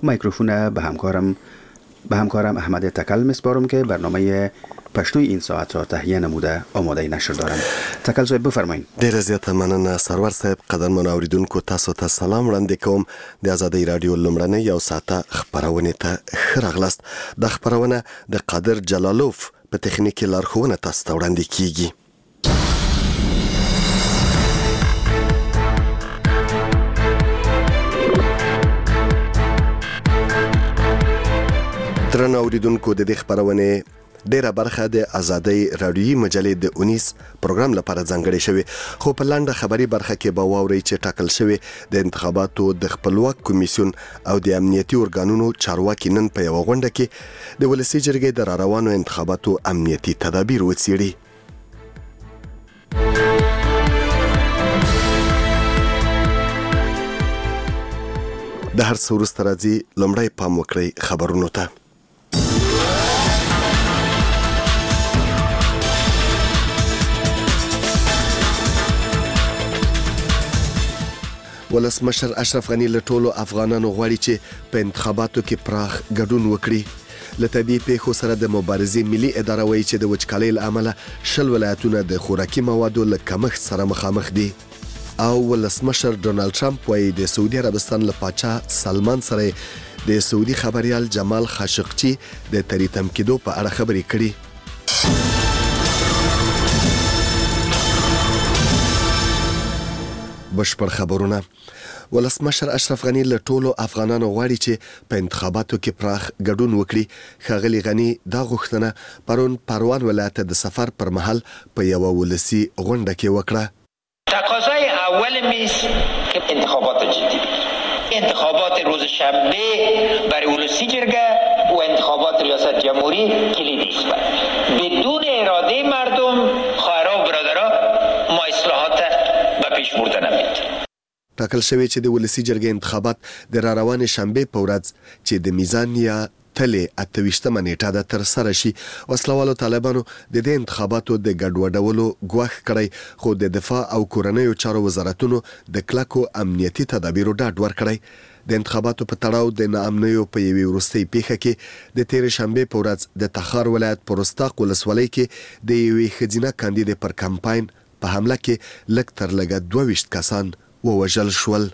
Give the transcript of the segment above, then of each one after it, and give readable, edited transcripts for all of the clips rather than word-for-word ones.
میکروفون به همکارم احمد تکل میسپارم که برنامه پښتو این ساعت را تهیه نموده آماده نشر دارم. تکل صاحب بفرمایید. ډیره زیاته مننه سرور صاحب. قدرمن اوریدونکو تاسو ته سلام وړاندې کوم. د آزادۍ رادیو لومړنۍ یو ساعته خبرونه ته ښه راغلاست. د خبرونه د قادر جلالوف په تخنیکي لارښوونه تاسو ته وړاندې کیږي. درنو اوریدونکو د دې خبرونه ډیره برخه د آزادۍ رادیویي مجلې د 19 پروګرام لپاره ځانګړې شوې، خو په لاندې خبري برخه کې به واورئ چې ټاکل شوی د انتخاباتو د خپلواک کمیسیون او د امنیتي ارګانونو چارواکي نن په یو غونډه کې د ولسي جرګې د راروانو انتخاباتو امنیتي تدابیر وڅېړي. د هر څه وروسته راځي لومړی پام وکړئ خبرونو ته. ولسمشر اشرف غنی له ټولو افغانانو غواړي چې په انتخاباتو کې پراخ ګډون وکړي. له طبیعي پیښو سره د مبارزې ملي اداره وایي چې د وچکالۍ له امله 20 ولایتونه د خوراکي موادو له کمښت سره مخامخ دي. او ولسمشر ډونالد ټرمپ وایي د سعودي عربستان له پاچا سلمان سره د سعودي خبريال جمال خاشقچي د تریتم کېدو په اړه خبرې کړي. بشپړ خبرونه. ولسمشر اشرف غنی له ټولو افغانانو غواړي چې په انتخاباتو کې پراخ ګډون وکړي. ښاغلي غنی دا غوښتنه پرون پروان ولایت د سفر پر مهال په یو ولسی غونډه کې وکړه. تقاضای اول میز که انتخابات جدی، انتخابات روز شنبه برای ولسی جرگه و انتخابات ریاست جمهوری کلیدی است. بدون اراده مردم خواهرها و برادرها ما اصلاحات به پیش بردن نمی‌تونیم. ټاکل شوی چې د ولسی جرګې انتخابات د راروانې شنبه په ورځ چې د میزان یا تلې 28مه نیټه ده تر سره شي. وسلوالو طالبانو د دې انتخاباتو د ګډوډولو ګواښ کړی، خو د دفاع او کورنیو چارو وزارتونو د کلکو امنیتي تدابیرو ډاډ ورکړی. د انتخاباتو په تړاو د ناامنیو په یوې وروستۍ پیښه کې د تیر شنبه په ورځ د تخار ولایت په رستاق ولسوالۍ کې د یوې ښځینه کاندیدې پر کمپاین په حمله کې لږ تر لږه 22 کسان ووژل شول.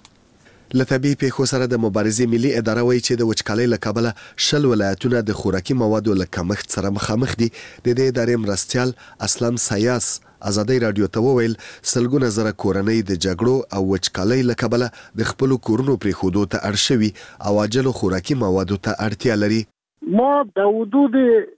له طبیعي پیښو سره د مبارزې ملي اداره وایي چې د وچکالۍ له کبله 20 ولایتونه د خوراکي موادو له کمښت سره مخامخ دي. د دې ادارې مرستیال اسلام سیاس آزادۍ رادیو ته وویل سلګونه زره کورنۍ د جګړو او وچکالۍ له کبله د خپلو کورونو پرېښودو ته اړ شوي او عاجلو خوراکي موادو ته اړتیا لري. ما در حدود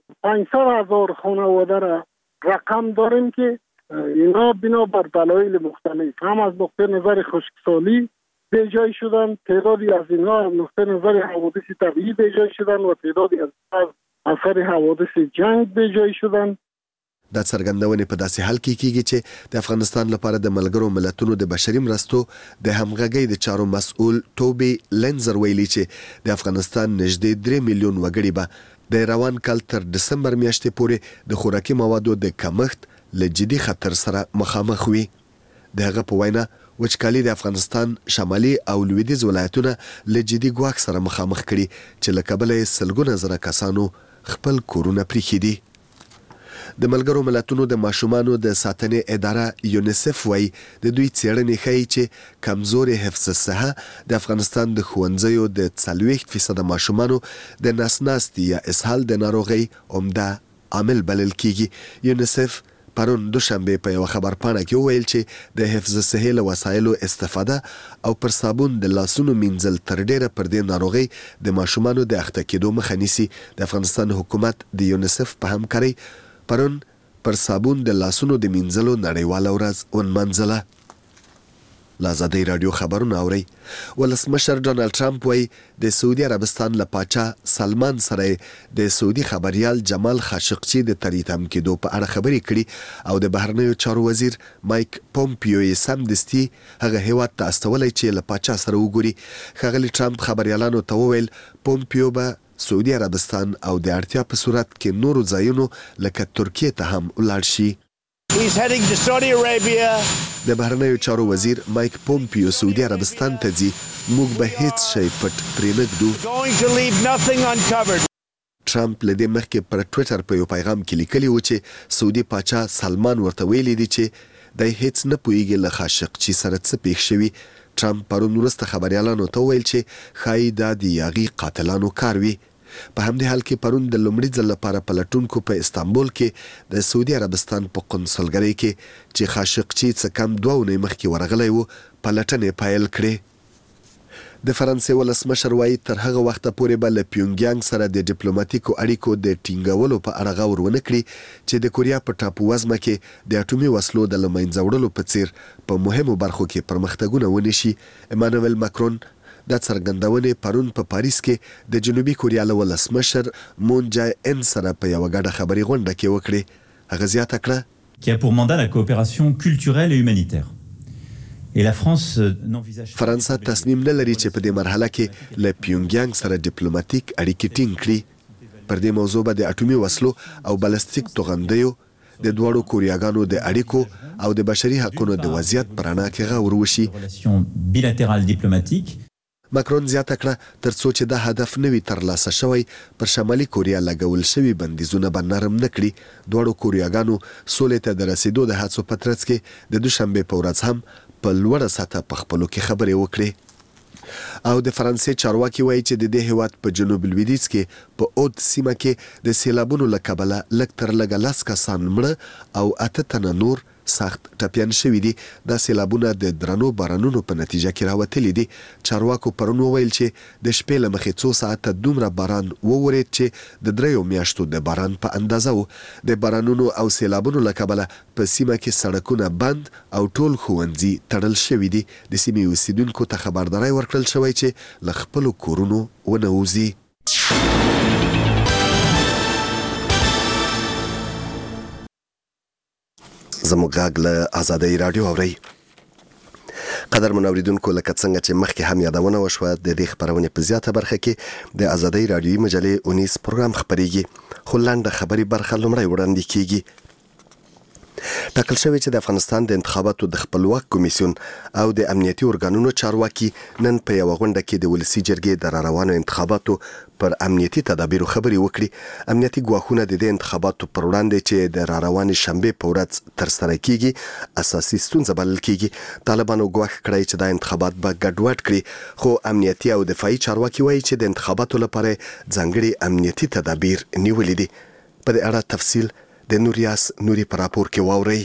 500,000 خانواده را رقم داریم که اینا بنا بر دلایل مختلف هم از نقطه نظر خشکسالی به جای شدن، تعدادی از اینها از نقطه نظر حوادث طبیعی به جای شدن و تعدادی از اثر حوادث جنگ به جای شدن. دا څرګندونې په داسې حال کې کیږي چې د افغانستان لپاره د ملګرو ملتونو د بشري مرستو د همغږۍ د چارو مسؤل توبی لنزر ویلي چې د افغانستان نږدې 3 میلیون وګړي به د روان کال تر دسمبر میاشتې پورې د خوراکي موادو د کمښت له جدي خطر سره مخامخ وي. د هغه په وینا وچکالي د افغانستان شمالي او لویدیځ ولایتونه له جدي ګواښ سره مخامخ کړي چې له کبله یې سلګونه زره کسانو خپل کورونه پریښي دي. د ملګرو ملتونو د ماشومانو د ساتنې اداره یونیسف وایي د دوی څېړنې ښیي چې کمزورې حفظ الصحه د افغانستان د ښوونځیو د 40% ماشومانو د نسناستي یا اسهال د ناروغۍ عمده عامل بلل کیږي. یونیسف پرون دوشنبه په یو خبرپاڼه کې وویل چې د حفظ الصحه له وسایلو استفاده او پر صابون د لاسونو مینځل تر ډیره پر دې ناروغي د ماشومانو د اخته کېدو مخه نیسي. د افغانستان حکومت د یونیسف په همکارۍ پرون پر صابون د لاسونو د مینځلو نړیواله ورځ ونمانځله. آزادۍ رادیو خبرونه اوري. ولسمشر ډونالد ټرمپ وایي د سعودي عربستان له پاچا سلمان سره د سعودي خبريال جمال خاشقچي د تریتم کېدو په اړه خبرې کړي او د بهرنیو چارو وزیر مایک پومپیو یې سمدستي هغه هیواد ته استولی چې له پاچا سره وګوري. ښاغلي ټرمپ خبريالانو ته وویل پومپیو به سعودي عربستان او د اړتیا په صورت کې نورو ځایونو لکه ترکیه ته هم ولاړ شي. He's heading to Saudi Arabia. د بهرنیو چارو وزیر مایک پومپیو سعودي عربستان ته ځي، موږ به هیڅ شی پټ پرې نه ږدو. Going to leave nothing uncovered. ټرمپ له دې مخکې پر ټویټر په یو پیغام کې لیکلی و چې سعودي پاچا سلمان ورته ویلي دی چې دی هیڅ نه پوهیږي له خاشقچي سره څه پیښ شوي. ټرمپ پرون وروسته خبریالانو ته وویل چې ښایي دا د یاغي قاتلانو کار وي. په همدې حال کې پرون د لومړي ځل لپاره پلټونکو په استانبول کې د سعودي عربستان په قونسلګرۍ کې چې خاشقچي څه کم 2 اونۍ مخکې ورغلی و پلټنې پیل کړې. د فرانسې ولسمشر وایي تر هغه وخته پورې به له پیونګیانګ سره د ډیپلوماټیکو اړیکو د ټینګولو په اړه غور ونه کړي چې د کوریا په ټاپو وزمه کې د اټومي وسلو د له منځه وړلو په څیر په مهمو برخو کې پرمختګونه ونشي. ایمانویل ماکرون د څرګندونې پرون په پاریس کې د جنوبي کوریا له ولسمشر مون جای ان سره په یوه ګډه خبري غونډه کې وکړې. هغه زیاته کړه qui a pour mandat la coopération culturelle et humanitaire. Et la France n'envisage فرانسه تصمیم نه لري چې په دې مرحله کې له پیونګیانګ سره ډیپلوماټیک اړیکې ټینګ کړي. پر دې موضوع به د اټومي وسلو او بلستیک توغندیو د دواړو کوریاګانو د اړیکو او د بشري حقوقو د وضعیت پر اړه کې غور وشي. bilatérales diplomatiques. ماکرون زیاته کړه تر څو چې دا هدف نوي ترلاسه شوی پر شمالي کوریا لګول شوي بندیزونه به نرم نه کړي. دواړو کوریاګانو سولې ته د رسیدو د هڅو په ترڅ کې د دوشنبه په ورځ هم په لوړه سطحه په خپلو کې خبرې وکړې. او د فرانسې چارواکي وایي چې د دې هیواد په جنوب لویدیځ کې په اود سیمه کې د سیلابونو له کبله لږ تر لږه 10 کسان مړه او 8 تنه نور سخت ټپیان شوي دي. دا سیلابونه د درنو بارانونو په نتیجه کې راوتلي دي. چارواکو پرون وویل چې د شپې له مخې څو ساعته دومره باران وورید چې د 3 میاشتو د باران په اندازه و. د بارانونو او سیلابونو له کبله په سیمه کې سړکونه بند او ټول ښوونځي تړل شوي دي. د سیمې اوسیدونکو ته خبرداری ورکړل شوی چې له خپلو کورونو ونه وځي. زموږ غږ له آزادۍ راډیو اورئ. قدرمن اوریدونکو لکه څنګه چې مخکې هم یادونه وشوه د دې خبرونې په زیاته برخه کې د آزادۍ راډیوي مجلې اونیس پروګرام خپریږي. خو لنډه خبري برخه لومړی وړاندې کیږي. ټاکل شوی چې د افغانستان د انتخاباتو د خپلواک کمیسیون او د امنیتي ارګانونو چارواکي نن په یوه غونډه کې د ولسي جرګې د راروانو انتخاباتو پر امنیتي تدابیرو خبرې وکړي. امنیتي ګواښونه د دې انتخاباتو پر وړاندې چې د راروانې شنبې په ورځ ترسره کیږي اساسي ستونزه بلل کیږي. طالبانو ګواښ کړی چې دا انتخابات به ګډوډ کړي، خو امنیتي او دفاعي چارواکي وایي چې د انتخاباتو لپاره ځانګړي امنیتي تدابیر نیولې دي. په دې اړه تفصیل د نوریاس نوري پر راپور کې واورئ.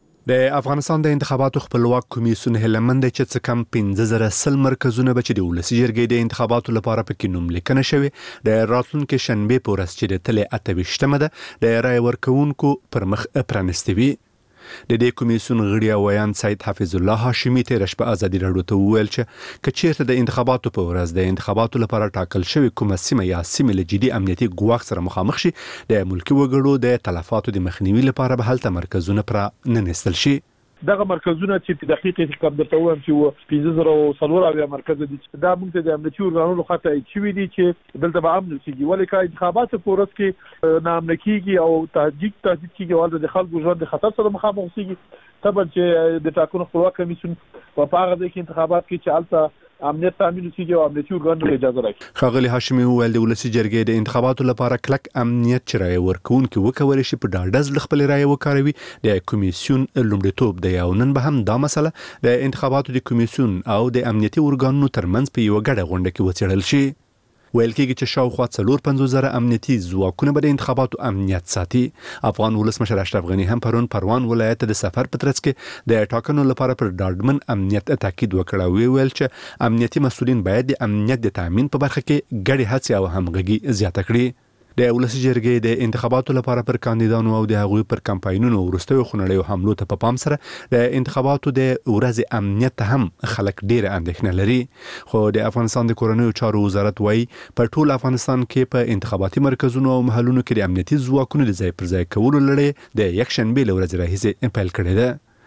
د افغانستان د انتخاباتو خپلواک کمیسیون هلمند چې څه کم 15000 مرکزونه به چې د ولسي جرګې د انتخاباتو لپاره پکې نوم لیکنه شوی د راتلونکي شنبه په ورځ چې د تلې 28مه ده د رای ورکوونکو پر مخ پرانستې وي. د دې کمیسیون غړي ویان سید حفیظ الله هاشمی تیر شپه ازادي راډیو ته وویل چې کچېرته د انتخاباتو په ورځ د انتخاباتو لپاره ټاکل شوی کومه سیمه یا سیمه له جدي امنیتي ګواښ سره مخامخ شي د ملکي وګړو د تلفاتو د مخنیوي لپاره به هلته مرکزونه پر ننستل شي. دغه مرکزونه چې په دقیق حساب درته وایم چې 15000 مرکز دي دا موږ ته د امنیتي ارګانونو خاطر ایچوي دي چې دلته به امن کیږي. ولې کا انتخابات په ورځ کې نامنه کیږي او تهدید کیږي او د خلکو ژوند د خطر سره مخامخ کیږي. طبعا چې د ټاکنو خپلواک کمیسیون په هغه ځای کې انتخابات کې چې البته امنیت تامین کیږي او امنیتي ارګانونو اجازه راکړي. ښاغلي هاشمی وویل د ولسي جرګې د انتخاباتو لپاره کلک امنیت چې رای ورکوونکي وکولای شي په ډاډه ځل خپل رای وکاروي. د کمیسیون لومړیتوب دی او نن به هم دا مسله د انتخاباتو د کمیسیون او د امنیتي ارګانونو ترمنځ په یو ګډه غونډه کې وڅېړل شي. ویل کېږي چې شاوخوا 450,000 امنیتي ځواکونه به د انتخاباتو امنیت ساتي. افغان ولسمشر اشرف غنی هم پروان ولایت د سفر په ترڅ کې د ټاکنو لپاره پر ډاډمن امنیت تاکید وکړ او ویل چې امنیتي مسؤلین باید د امنیت د تامین په برخه کې ګډې هڅې او همغږي زیاته کړي. د ولسي جرګې د انتخاباتو لپاره پر کاندیدانو او د هغوی پر کمپاینونو وروستیو خونړیو حملو ته په پام سره د انتخاباتو د ورځې امنیت ته هم خلک ډېره اندېښنه لري. خو د افغانستان د کورنیو چارو وزارت وایي په ټول افغانستان کې په انتخاباتي مرکزونو او محلونو کې د امنیتي ځواکونو د ځای پر ځای کولو لړۍ د یکشنبې له ورځې راهیسې پیل کړې ده.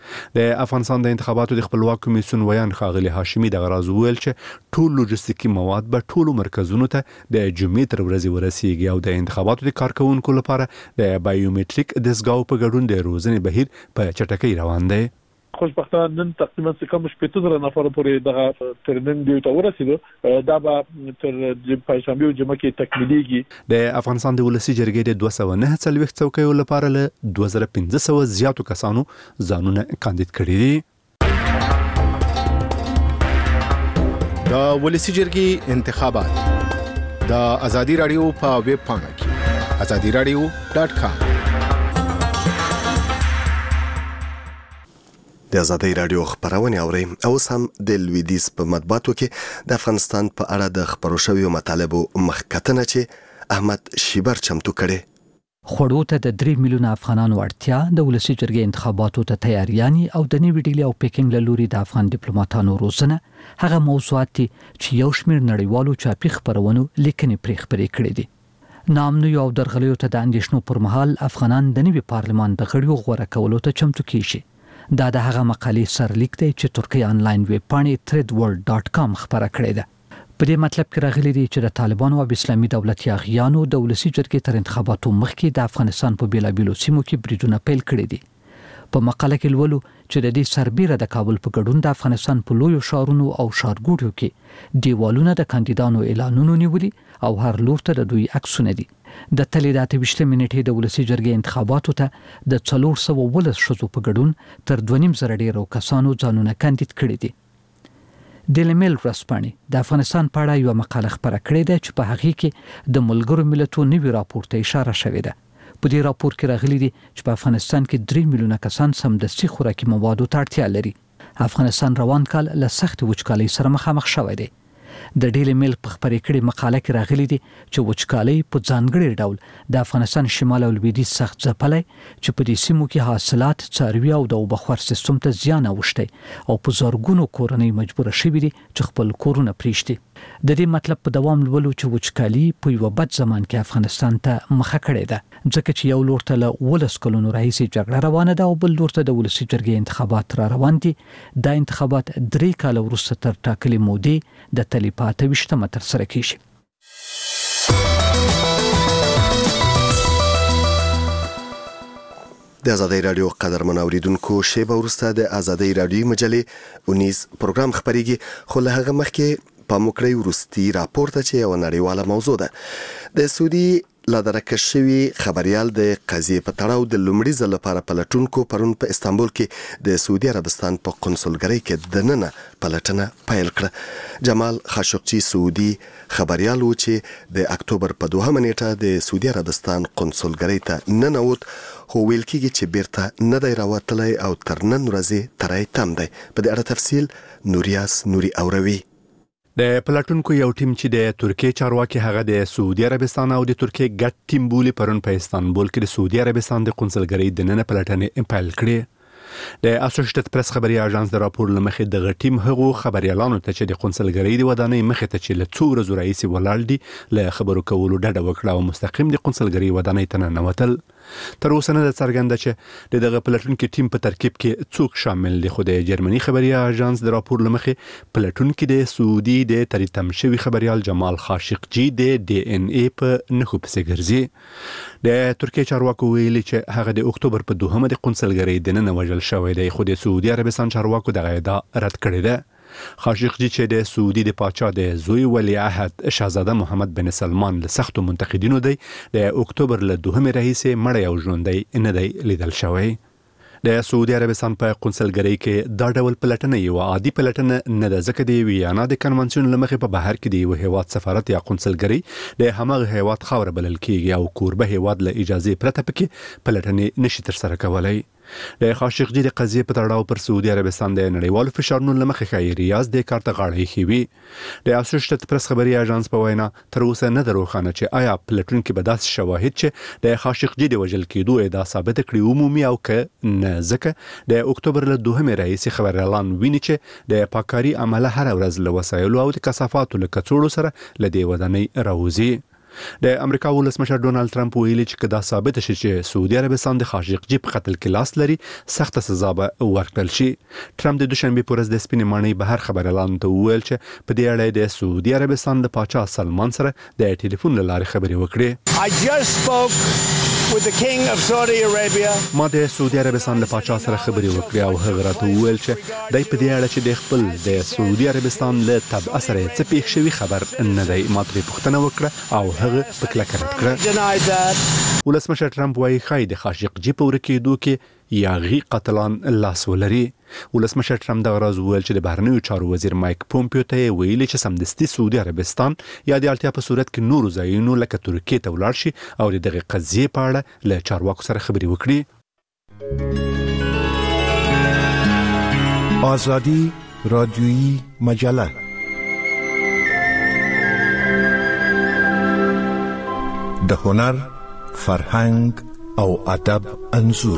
د افغانستان د انتخاباتو د خپلواک کمیسیون ویان ښاغلي هاشمي د غراز ویل چې ټول لوجستیکي مواد به ټولو مرکزونو ته د جمعې تر ورځې ورسیږي او د انتخاباتو د کارکونکو لپاره د بایومټریک دستګاو په ګډون د روزنې بهیر په چټکۍ روان دی. خوشبختانه نن تقریبا کم 15,000 نفر پورې دغه ترننګ دی ته ورسېدو. دا به تر پنځشنبه جمعه کې تکمیلېږي. د افغانستان د ولسی جرګې د 249 څوکیو لپاره له 2500 زیاتو کسانو ځانونه کاندید کړي دي. د ولسی جرګې انتخابات د ازادي رادیو په ویب پاڼه کې azadiradio.com. د ازادي رادیو خبرونه اوري او سم د لویدیس په مطبوعاتو کې د افغانستان په اړه د خبرو شویو مطالبو مخکتنه چې احمد شیبر چمتو کړي. خوړو ته د 3 میلیونه افغانانو اړتیا د ولسی جرګې انتخاباتو ته تیاریانی او د نیوی ډیلی او پیکینګ له لوري د افغان ډیپلوماټانو روزنه هغه موضوعات دي چې یو شمېر نړیوالو چاپی خبرونو لیکنې پرې خبرې کړې دي. نامنو یو درغلیو ته د اندیشنو پر مهال افغانان د نیوی پارلمان د غړیو غوړه کولو ته چمتو کیږي. دا د هغه مقالې سرلیک دی چې ترکیه آنلاین ویب پاڼې threadworld.com خبره کړې ده. په دې مطلب کې راغلي دي چې د طالبانو او اسلامي دولت یاغیانو د ولسی جرګې تر انتخاباتو مخکې د افغانستان په بیلابیلو سیمو کې بریدونه پیل کړي دي. په مقاله کې لولو چې د دې سربېره د کابل په ګډون د افغانستان په لویو ښارونو او ښارګوټو کې دیوالونه د کاندیدانو اعلانونو نیولي او هر لور ته د دوی عکسونه دي. د تلې د 28 منټې د ولسی جرګې انتخاباتو ته د 410 ښځو په ګډون تر 2.5 ډیرو کسانو ځانونه کاندید کړي دي. ډیلی میل ورځپاڼې د افغانستان په اړه یو مقاله خبره کړې ده چې په هغه کې د ملګرو ملتونو نوي راپور ته اشاره شوې ده. په دې راپور کې راغلي دي چې په افغانستان کې 3 میلیونه کسان سمدستي خوراکي موادو ته اړتیا لري. افغانستان روان کال له سخت وچکالۍ سره مخامخ شوی دی. د ډیلی میل په خبرې کړې مقاله کې راغلي دي چې وچکالۍ په ځانګړي ډول د افغانستان شمال او لویدیځ سخت ځپلی چې په دې سیمو کې حاصلات، څاروي او د اوبخور سیستم ته زیان اوښتی او په زرګونو کورنۍ مجبوره شوي دي چې خپل کورونه پرېږدي. د دې مطلب په دوام لولو چې وچکالي په یو بد زمان کې افغانستان ته مخه کړې ده، ځکه چې یو لور ته له 19 کلونو راهیسې جګړه روانه ده او بل لور ته د ولسی جرګې انتخابات را روان دي. دا انتخابات 3 کاله وروسته تر ټاکلې مودې د تلې په 28 ترسره کیږي. د ازادي رادیو قدرمن اوریدونکو شیبه وروسته د ازادي رادیو مجلې 19 پروګرام خبريږي، خو له هغه مخکې په مکړی ورستي راپورته چې یو نړیواله موضوع ده. د سعودي لادرکه شوی خبريال د قضیې په تړاو د لومړي ځل لپاره پلټونکو پرون په استانبول کې د سعودي عربستان په قونسلګرۍ کې دننه پلټنه پیل کړه. جمال خاشقجي سعودي خبريال و چې د اکتوبر په 2 نیټه د سعودي عربستان قونسلګرۍ ته ننوت، خو ویل کېږي چې بیرته نه دی راوتلی او تر نن ورځې ترای تم دی. په دې اړه تفصیل نوریاس نوري اوروي. د پلټونکو یو ټیم چې د ترکیه چارواکي هغه د سعودي عربستان او د ترکیه ګډ ټیم بولی پرون په استانبول کې د سعودي عربستان د قونسلګرۍ د نن پلټنې پیل کړې. د اسوسییټډ پریس خبري اژانس د راپور لمخې د غټیم هغو خبريالانو ته چې د قونسلګرۍ د ودانۍ مخې ته چې له څو ورځې راهیسې ولاړ دي له خبرو کولو ډډه وکړه او مستقیم د قونسلګرۍ ودانۍ ته ننوتل. تر اوسه نه ده څرګنده چې دغه پلټونکو ټیم په ترکیب کې څوک شامل دي، خو د جرمني خبري اژانس د راپور لمخې پلټونکو د سعودي د تریتم شوی خبريال جمال خاشقجي د DNA په نخو پسې ګرځي. د ترکیه چارواکو ویلي چې هغه د اکتوبر په 2 د قونسلګرۍ د نن وژل شوی دی، خو د سعودي عربستان چارواکو دغه ادعا رد کړې ده. خاشقجي چې د سعودي د پاچا د زوی ولی عهد شاهزاده محمد بن سلمان له سختو منتقدینو دی، د اکتوبر له 2 راهیسې مړی او ژوندی نه دی لیدل شوی. د سعودي عربستان په قونسلګرۍ کې دا ډول پلټنه یو عادي پلټنه نه ده، ځکه د ویانا د کنونسیون لمخې په بهر کې د یو هیواد سفارت یا قونسلګرۍ د همغه هیواد خاور بلل کیږي او کوربه هیواد له اجازه پرته پکې پلټنې نشي ترسره کولای. د خاشقجي د قضیې په تړاو پر سعودي عربستان د نړیوالو فشارونو لمخې ښایي ریاض د کار ته غاړه ایښې. د اسوسییټډ پریس خبري اژانس په وینا تر اوسه نه ده روښانه چې آیا پلټونکي به داسې شواهد چې د خاشقجي د وژل کېدو ادعا ثابته کړي عمومي او که نه، ځکه د اکتوبر له 2 راهیسې خبريالان ویني چې د پاکاري عمله هر ورځ له وسایلو او د کثافاتو له کڅوړو سره له دې ودانۍ راوځي. د امریکا ولسمشر ډونالد ترامپ ویلي چې دا ثابت شي چې سعودي عربستان د خاشقجي په قتل کې لاس لري سخت سزا به ورکړل شي. ترامپ د دوشنبه په ورځ د سپینې ماڼۍ بهر خبر اعلان ته ویل چې په دې اړه د سعودي عربستان د پاچا سلمان سره د ټلیفون له لارې خبرې وکړې. I just spoke with the King of Saudi Arabia. ما د سعودي عربستان له پاچا سره خبرې وکړې او هغه راته ویل چې دای په دې اړه چې د خپل د سعودي عربستان له تبع سره څه پیښ شوی خبر نه دی. ما ترې پوښتنه وکړه او هغه په کلکه رد کړه. ولسمشر ترامپ وايي خای د خاشقجي په ورکېدو کې یاغي قتلان لاس ولري. ولسمشر ترامپ د راز ویل چې د بهرنیو چارو وزیر مایک پومپیو ته ویلي چې سمدستي سعودي عربستان یا د اړتیا په صورت کې نورو ځایونو لکه ترکیه ته ولاړ شي او دغه قضیې په اړه له چارواکو سره خبرې وکړي. آزادی رادیویی مجله د هنر، فرهنګ او ادب انځور.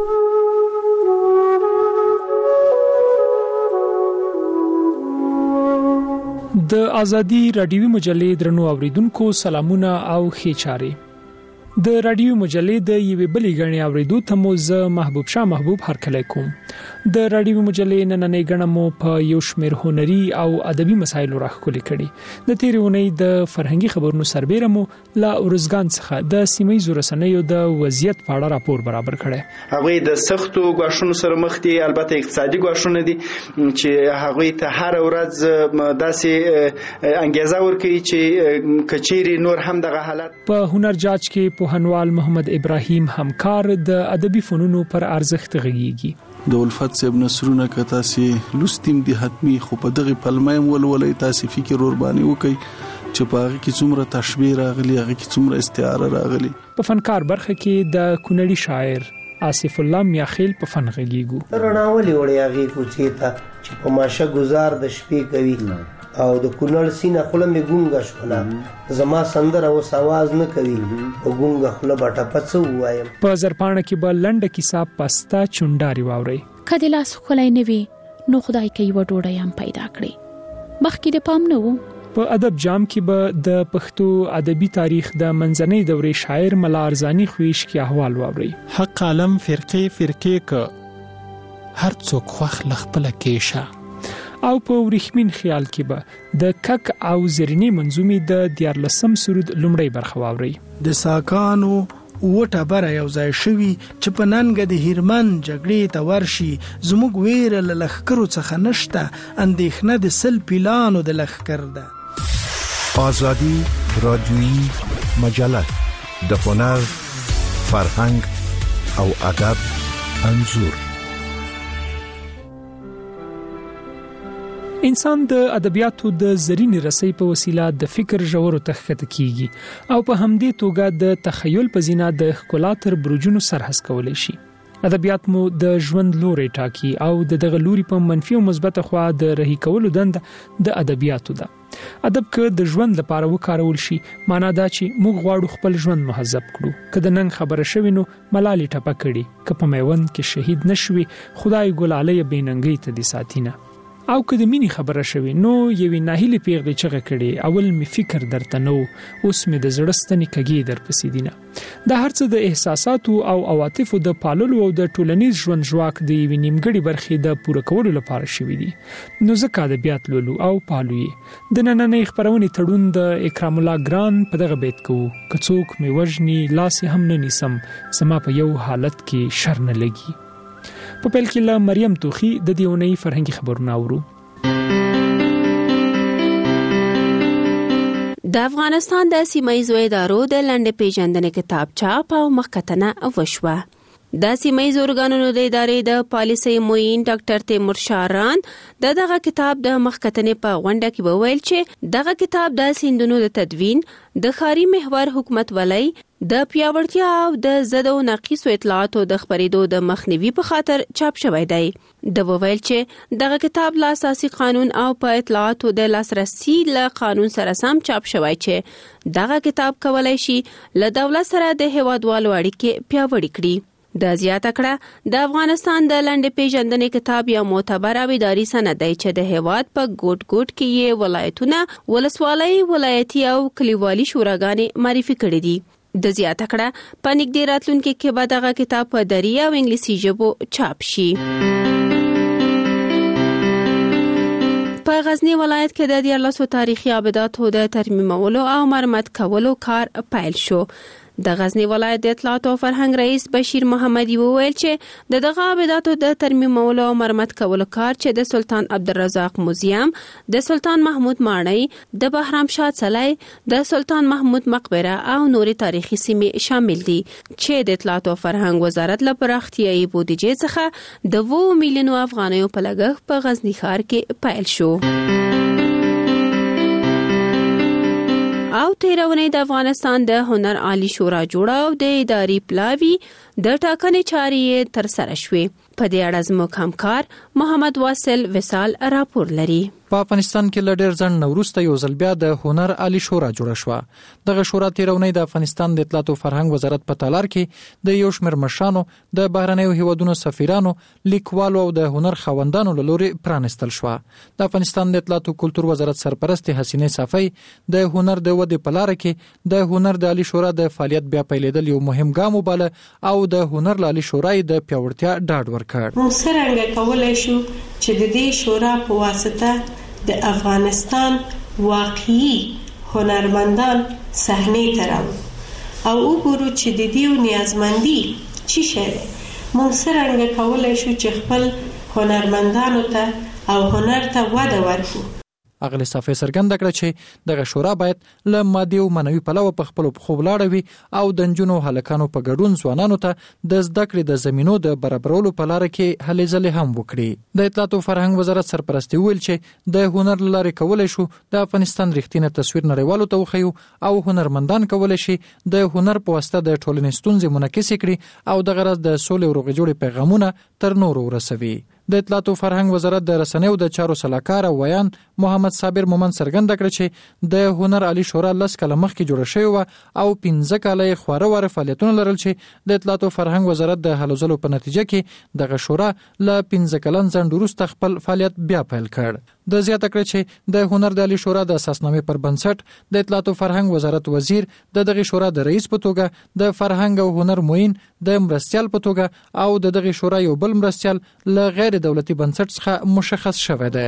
د آزادی رادیوي مجلې درنو اوریدونکو سلامونه او ښه چاري. د رادیو مجلې د یوې بلې غړي اوریدو ته مو زه محبوب شاه محبوب هرکلی کوم. د رادیو مجلې نننۍ غړي مو په یو شمېر هنري او ادبي مسایلو راخولې کړي. د تیرې اونۍ د فرهنګي خبرونو سربېره مو لا ورزګان څخه د سیمې رسنیو د وضعیت په اړه راپور برابر کړي. هغه د سختو غواښونو سره مخ دي، البته اقتصادي غواښونه دي چې هغه ته هر ورځ داسې انګیزه ورکوي چې کچيري نور هم دغه حالت. په هنر جاج کې پوهنوال محمد ابراهیم همکار د ادبي فنونو پر ارزښت غږیږي. د الفت صاحب نصرونه کتا سي لوستیم دي حتمی خو په دغه پلمایم ولولې تاسو فکر ور باندې وکي چې په هغه کې څومره تشبیه راغلي، هغه کې څومره استعاره راغلي. په فنکار برخه کې د کونړي شاعر آصف الله میاخیل په فن غږیږي. رڼاولي وړي هغه کوڅې ته چې په ماشه گزار د شپې کوي او د کونړ سینه خله می ګونګه شوله زما سندره او ساواز نه کوي او ګونګه خله بټه پڅو وایم. په زرپانه کې بل لنډه کیسه پستا چونډاري واوري. کله لاس خلای نه وي نو خدای کوي وډوړی هم پیدا کړی. مخکې د پام نه وو. په ادب جام کې به د پښتو ادبي تاریخ د منځنۍ دورې شاعر ملا ارزانی خویش کی احوال واوري. حق عالم فرقې ک هر څوک خوخ لخپل کېشه. او په ورېخمین خیال کې به د کک او زرینی منظومي د 14 سرود لومړی برخه واوري. د ساکانو وټه بر یو ځای شوی چې په ننګ د هیرمن جګړې ته ورشي زموږ ویر له لخکرو څخه نشته اندېښنه د سل پلانو د لخکر ده. آزادی رادیویی مجله د هنر، فرهنګ او ادب انځور. انسان د ادبیاتو د زرینې رسۍ په وسیله د فکر ژورو ته ښکته کیږي او په همدې توګه د تخیل په زینا د ښکلا تر برجونو سرحس کولی شي. ادبیات مو د ژوند لوري ټاکي او دغه لوري په منفي او مثبت خوا د رهي کولو دنده د ادبیاتو ده. ادب که د ژوند لپاره وکارول شي معنا دا چې موږ غواړو خپل ژوند مهذب کړو. که د نن خبره شوي نو ملالي ټپه کړي، که په میوند کې شهید نشوي خدای ګلاله بیننګي ته دي ساتینه. او که د مینی خبره شوي نو یوې ناهیلې پیغلې چغه کړي اول می فکر درته نو اوس می د زړستنی کګي در پسې دینه. دا هرڅه د احساساتو او عواطفو د پاللو او د ټولنیز ژوند ژواک د یوې نیمګړي برخې د پوره کولو لپاره شوي دي. نو ځکه ادبیات لولو او پالو یې. د نننۍ خبرونې تړون د اکرام الله ګران په دغه بیت کوو که څوک می وژني لاس هم نه نیسم زما په یو حالت کې شر نه لګي. په پیل کې له مریم توخی د دیونی فرهنګي خبرونه اورو. د افغانستان د سیمایي ادارو د لنډ پیژندنې کتاب چاپ او مخکتنه وشوه. د سیمایي ارګانونو د ادارې د پالیسي معین ډاکټر تیمور شاران دغه کتاب د مخکتنې په غونډه کې وویل چې دغه کتاب د سیندونو د تدوین، د ښاري محور حکومت ولای، د پیاوړتیا او د زده او ناقصو اطلاعاتو د خبرېدو د مخنیوي په خاطر چاپ شوی دی. د وویل چې دغه کتاب له اساسي قانون او په اطلاعاتو د لاسرسي له قانون سره سم چاپ شوی چې دغه کتاب کولای شي له دولت سره د هیوادوالو اړیکې پیاوړې کړي. د زیاته کړه د افغانستان د لنډې پیژندنې کتاب یو معتبر او اداري سند دی چې د هیواد په ګوټ ګوټ کې یې ولایتونه، ولسوالۍ، ولایتي او کلیوالي شوراګانې معرفي کړي دي. د زیاته کړه په نږدې راتلونکي کې به دغه کتاب په دري او انګلیسي ژبو چاپ شي. په غزنی ولایت کې د 14 تاریخي ابداتو د ترمیمولو او مرمت کولو کار پیل شو. د غزنی ولایت د اطلاعات او فرهنګ رئیس بشیر محمدی وویل چې دغه ابداتو د ترمیمولو او مرمت کولو کار چې د سلطان عبدالرزاق موزیم، د سلطان محمود ماڼۍ، د بهرام شاه څلی، د سلطان محمود مقبره او نورې تاریخي سیمې شامل دي چې د اطلاعات او فرهنګ وزارت له پراختیایي بودیجې څخه د 2 میلیونو افغانیو په لګښت په غزنی ښار کې پیل شو. او تیرونی د افغانستان د هنر عالی شورا جوړه او د اداري پلاوی د ټاکنې چارې تر سره شوې. په دې اړه زموږ همکار محمد واصل وصال راپور لري. په افغانستان کې له ډېر ځنډ نه وروسته یو ځل بیا د هنر عالی شورا جوړه شوه. دغه شورا تیرونی د افغانستان د اطلاعات او فرهنګ وزارت په تالار کې د یو شمېر مشرانو، د بهرنیو هیوادونو سفیرانو، لیکوالو او د هنر خاوندانو له لوري پرانستل شوه. د افغانستان د اطلاعات او کلتور وزارت سرپرست حسینه صافی د هنر د ودې په لاره کې د هنر د عالی شورا د فعالیت بیا پیلېدل یو مهم ګام وباله او د هنر عالی شورا د پیاوړتیا ډاډ ورکړ. موږ څرنګه کولی شو چې د دې شورا په واسطه د افغانستان واقعي هنرمندان صحنې ته راوړو او وګورو چې د دې نیازمندي څه شی دی. موږ څرنګه کولی شو چې خپل هنرمندانو ته او هنر ته وده ورکړو. اغلی صافی څرګنده کړه چې دغه شورا باید له مادي او معنوي پلوه په خپلو پښو ولاړه وي او د نجونو او هلکانو په ګډون ځوانانو ته د زده کړې د زمینو د برابرولو په لاره کې هلې ځلې هم وکړي. د اطلاعات او فرهنګ وزارت سرپرست ویل چې د هنر له لارې کولی شو د افغانستان رښتینی تصویر نړیوالو ته وښیو او هنرمندان کولی شي د هنر په واسطه د ټولنې ستونزې منعکسې کړي او دغه راز د سولې او روغې جوړې پیغامونه تر نورو ورسوي. د اطلاعات او فرهنګ وزارت د رسنیو د چارو سلاکار او ویان محمد صابر مومن څرګنده کړه چې د هنر عالی شورا 10 کاله مخکې جوړه شوې وه او 15 کاله یې خواره واره فعالیتونه لرل چې د اطلاعات او فرهنګ وزارت د هلو ځلو په نتیجه کې دغه شورا له 15 کلن ځنډ وروسته خپل فعالیت بیا پیل کړ. د زیاته کړه چې د هنر د عالی شورا د اساسنامې پر بنسټ د اطلاعات او فرهنګ وزارت وزیر د دغه شورا د رئیس په توګه د فرهنګ او هنر معین د مرستیال په توګه او د دغه شورا یو بل مرستیال له غیر دولتي بنسټ څخه مشخص شوی دی.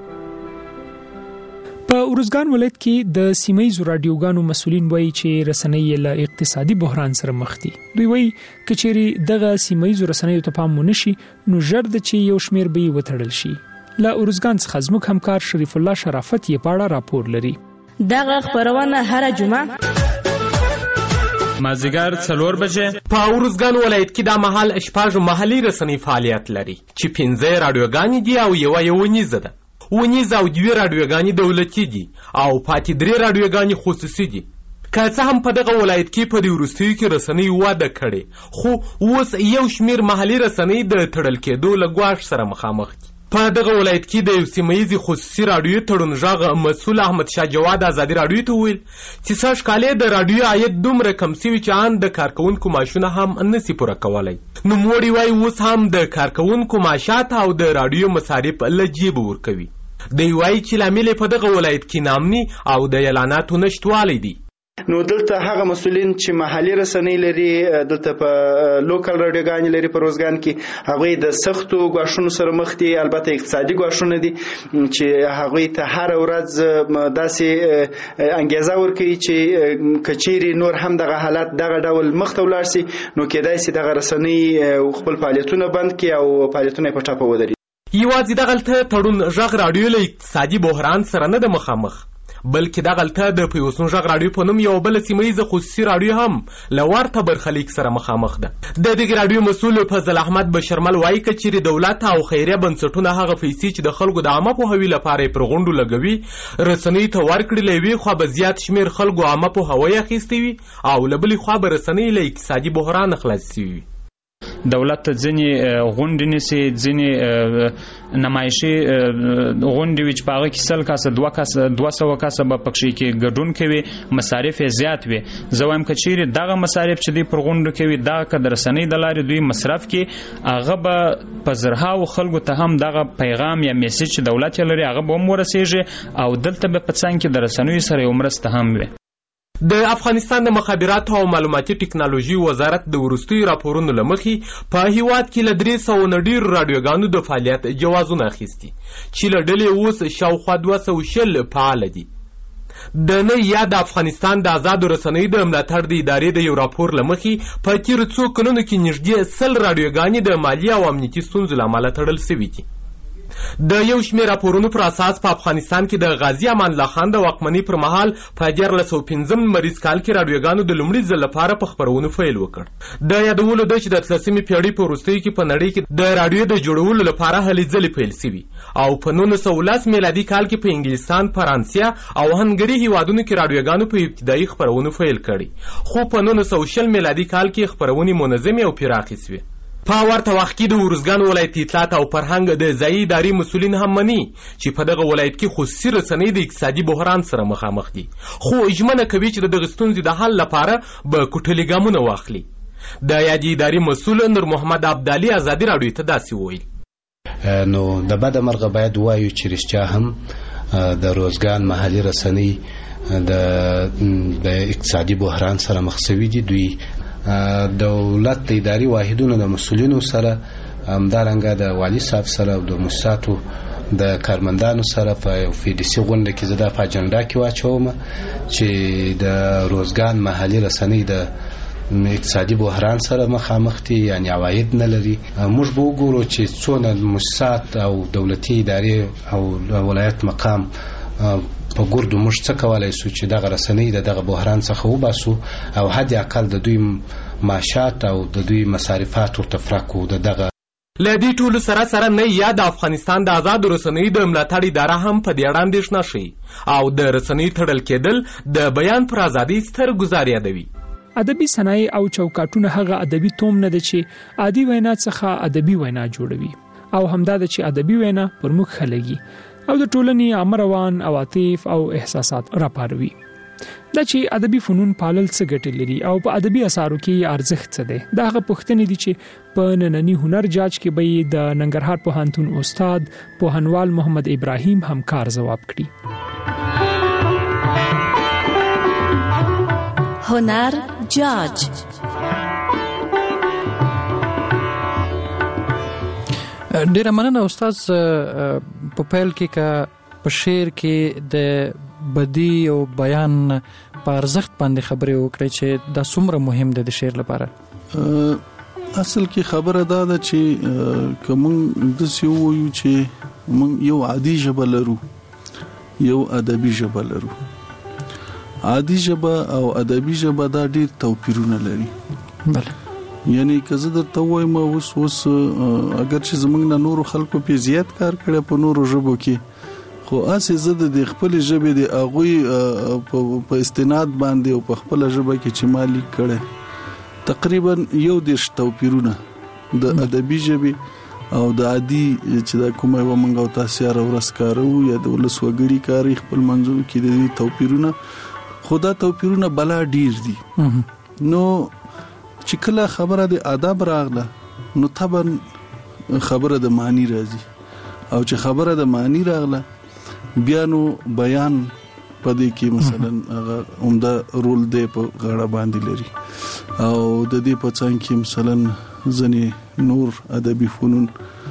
په ارزګان ولایت کې د سیمایي رادیوګانو مسولین وایي چې رسنۍ له اقتصادي بحران سره مخ دي. دوی وایي کچېری دغه سیمایي رسنۍ ته پام ونشي نو ژر د چي یو شمیر به وټړل شي. له ارزګان څخه زموږ همکار شریف الله شرافت یې پاړه راپور لري. دغه خبرونه هر جمعه مازیګر 4 بجې په ارزګان ولایت کې د محل اشپاژ محلي رسنۍ فعالیت لري چې 15 رادیوګانې دي او یو ونیزه ده. ونیزه او 2 رادیوګانې دولتي دي او پاتې 3 رادیوګانې خصوصي دي. که څه هم په دغه ولایت کې په دې وروستیو کې رسنۍ وده کړې خو اوس یو شمیر محلي رسنۍ د تړل کېدو له ګواښ سره مخامخ دي. په دغه ولایت کې د یو سیمهیزي خصوصي رادیو تړون غږ مسؤل احمد شاه جواد ازادي رادیو ته وویل چې سږ کال د رادیو عاید دومره کم سوي چې ان د کارکونکو معاشونه هم نسي پوره کولی. نوموړي وایي اوس هم د کارکونکو معاشات او د رادیو مصارف له جیبه ورکوي. دوی وایي چې لامل په دغه ولایت کې نامني او د اعلاناتو نشتوالی دی. نو دلته هغه مسولین چې محلي رسنۍ لري، دلته په لوکل رادیوګانې لري په روزګان کې، هغوی د سختو ګواښونو سره مخ دي. البته اقتصادي ګواښونه دي چې هغوی ته هر ورځ داسې انګیزه ورکوي چې کچېرې نور هم دغه حالت دغه ډول مخ ته ولاړ سي نو کېدای سي دغه رسنۍ خپل فعالیتونه بند کړي او فعالیتونه یې په ټاپه ودري. یوازې دغلته تړون غږ رادیو له اقتصادي بحران سره نه ده مخامخ، بلکې دغلته د پیوسون غږ رادیو په نوم یو بل سیمهیزه خصوصي رادیو هم له ورته برخلیک سره مخامخ ده. د دغې رادیو مسؤل فضل احمد بشرمل وایي که چیرې دولت او خیریه بنسټونه هغه پیسې چې د خلکو د عامه پوهاوي لپاره یې پر غونډو لګوي رسنۍ ته ورکړي، له یوې خوا به زیات شمېر خلکو عامه پوهاوی اخیستی وي او له بلې خوا به رسنۍ له اقتصادي بحران خلاص شوي وي. دولت ځینې غونډې نیسي، ځینې نمایشي غونډې وي چې په هغه کې 100 کسه 200 کسه به پکې کې ګډون کوي، مصارف یې زیات وي. زه وایم که چیرې دغه مصارف چې دوی پر غونډو کوي دا که د رسنۍ د لارې دوی مصرف کړي، هغه به په زرهاو خلکو ته هم دغه پیغام یا میسج چې دولت یې لري هغه به هم ورسیږي او دلته به په څنګ کې د رسنیو سره یو مرسته هم وي. د افغانستان د مخابراتو او معلوماتي ټکنالوژي وزارت د وروستیو راپورونو له مخې په هیواد کې له 300 نه ډېرو راډیوګانو د فعالیت جوازونه اخیستي چې له ډلې اوس شاوخوا 240 فعاله دي. د نه یا د افغانستان د آزادو رسنیو د ملاتړ د ادارې د یو راپور له مخې په تیرو څو کلونو کې نږدې 100 راډیوګانې د مالي او امنیتي ستونزو له امله تړل شوي دي. د یو شمېر راپورونو پر اساس په افغانستان کې د غازي امان الله خان د واکمنۍ پر مهال په 1915 مریض کال کې راډیوګانو د لومړي ځل لپاره په خپرونو پیل وکړ. د یادولو ده چې د 13مې پیړۍ په وروستیو کې په نړۍ کې د راډیو د جوړولو لپاره هلې ځلې پیل شوي او په 1910 میلادي کال کې په انګلستان، فرانسیا او هنګري هیوادونو کې راډیوګانو په ابتدایي خپرونو پیل کړي، خو په 1920 میلادي کال کې خپرونې منظمې او پراخې شوې. په ورته وخت کې د ارزګان ولایت اطلاعات او فرهنګ د ځایي ادارې مسؤلین هم مني چې په دغه ولایت کې خصوصي رسنۍ د اقتصادي بحران سره مخامخ دي، خو ژمنه کوي چې د دغه ستونزې د حل لپاره به کوټلي ګامونه واخلي. د یادې ادارې مسؤل نور محمد عبدالي ازادي راډیو ته داسې وویل: نو د بده مرغه باید وایو چې رښتیا هم د روزګان محلي رسنۍ د اقتصادي بحران سره مخ شوي دي. دوی دولت د اداري واحدونو د مسؤلینو سره همدارنګه د والي صاحب سره او د مؤسساتو د کارمندانو سره په یو فیډیسي غونډه کې زه دا په اجنډا کې واچوم چې د روزګان محلي رسنۍ د اقتصادي بحران سره مخامخ دي، یعنی عواید نه لري. موږ به وګورو چې څونه مؤسسات او دولتي ادارې او ولایت مقام په ګردو موږ څه کولای شو چې دغه رسنۍ دغه بحران څخه وباسو او حد اقل د دوی معاشات او د دوی مصارفات ورته فرق دغه. له دې ټولو سره نه یا د افغانستان د آزادو رسنیو د ملاتړ اداره هم په دې اړه اندېښنه ښیي او د رسنیو تړل کېدل د بیان پر ازادۍ ستر ګزار یادوي. ادبي صنایع او چوکاټونه هغه ادبي توم نه دي چې عادي وینا څخه ادبي وینا جوړوي او همدا د چې ادبي وینا پر مخ خلګي او د ټولنې عام روان عواطف او احساسات راپاروي. دا چې ادبي فنون پالل څه ګټه لري او په ادبي اثارو کې ارزښت څه دی، دا هغه پوښتنې دي چې په نننی هنر جاج کې به د ننګرهار پوهنتون استاد پوهنوال محمد ابراهیم همکار جواب کړي. هنر جاج. ډیره مننه استاد. په پیل کې که په شعر کې د بدی او بیان په ارزښت باندې خبرې وکړي چې دا څومره مهم دی د شعر لپاره. اصل کې خبره دا ده چې کوم د سیو یو چې موږ یو عادي ژبه لرو، یو ادبي ژبه لرو. عادي ژبه او ادبي ژبه دا ډیر توپیرونه لري. بله، یعنی که زه درته وایم اوس اگر چې زمونږ نه نورو خلکو په زیات کار کړی په نورو ژبو کې، خو اسې زه د خپل ژبې د هغوی په استناد باندې او په خپل ژبه کې چې ما لیک کړی تقریبا 10 توپیرونه د ادبي ژبې او د عادي چې دا کومه و منګو تاسو را ورسکارو یا د ولس وګړي کاری خپل منځو کې د توپیرونه، خدا توپیرونه بلا ډیر دي. نو چې کله خبره د آداب راغله نو طبعا خبره د معنی راځي، او چې خبره د معنی راغله بیا نو بیان پدې کې مثلا هغه عمده رول دی په غاړه باندې لري، او د دې په څنګ کې مثلا ځنې نور ادبي فنون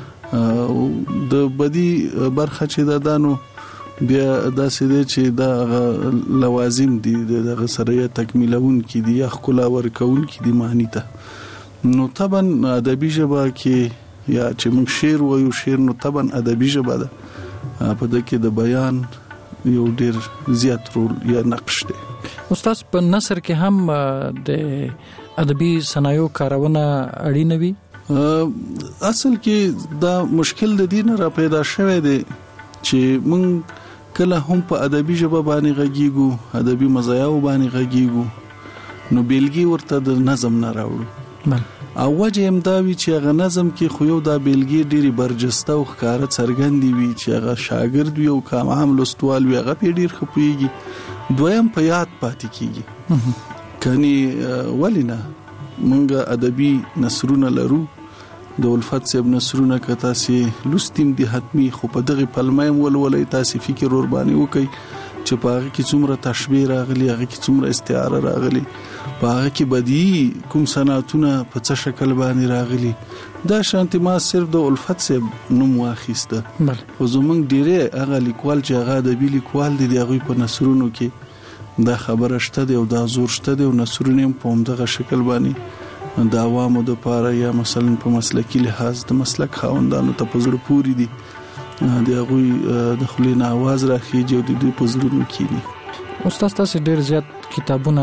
د بدی برخه چې دا دانو بیا داسې دی چې دا لوازم دي دغه سره تکمیلون کې دي یا خلا ورکون کې دي معنی ته. نو طبعا ادبي ژبه کې یا چې موږ شعر وایو شعر نو طبعا ادبي ژبه ده، په دې کې د بیان یو ډیر زیات رول یا نقش دی. استاد په نثر کې هم د ادبي صنایعو کارونه اړینه وي. اصل کې دا مشکل د دین را پیدا شوی دی چې موږ کله هم په ادبي ژبه باندې غږیږو، ادبي مزایاو باندې غږیږو، نو بیلګي ورته د نظم نه راوړو. او وجه هم دا وی چې هغه نظم کې خو یو دا بیلګې ډېری برجسته او ښکاره څرګندې وي چې هغه شاګرد وي او کام عام لوستوال وي هغه په ډېر ښه پوهېږي. دویم په یاد پاتې کېږي. کني ولې نه مونږ ادبي نثرونه لرو د الفت صاحب نثرونه که تاسې لوستیم دي حتمی خو په دغه پلمه هم ولولئ تاسې فکر ور باندې وکئ چې په هغه کې څومره تشبیه راغلي هغه کې څومره استعاره راغلي په هغه کې بدیعي کوم صنعتونه په څه شکل باندې راغلي. دا شانتي ما صرف د الفت صاحب نوم واخیسته خو زمونږ ډېری هغه لیکوال چې هغه ادبي لیکوال دي د هغوی په نثرونو کې دا خبره شته دی او دا زور شته دی او نثرونه هم په همدغه شکل باندې د عوامو دپاره یا مثلا په مسلکي لحاظ د مسلک خاوندانو ته په زړه پورې دي د هغوی د خولې نه اواز راخیږي او د دوی په زړونو کښېني. استاد تاسې ډېر زیات کتابونه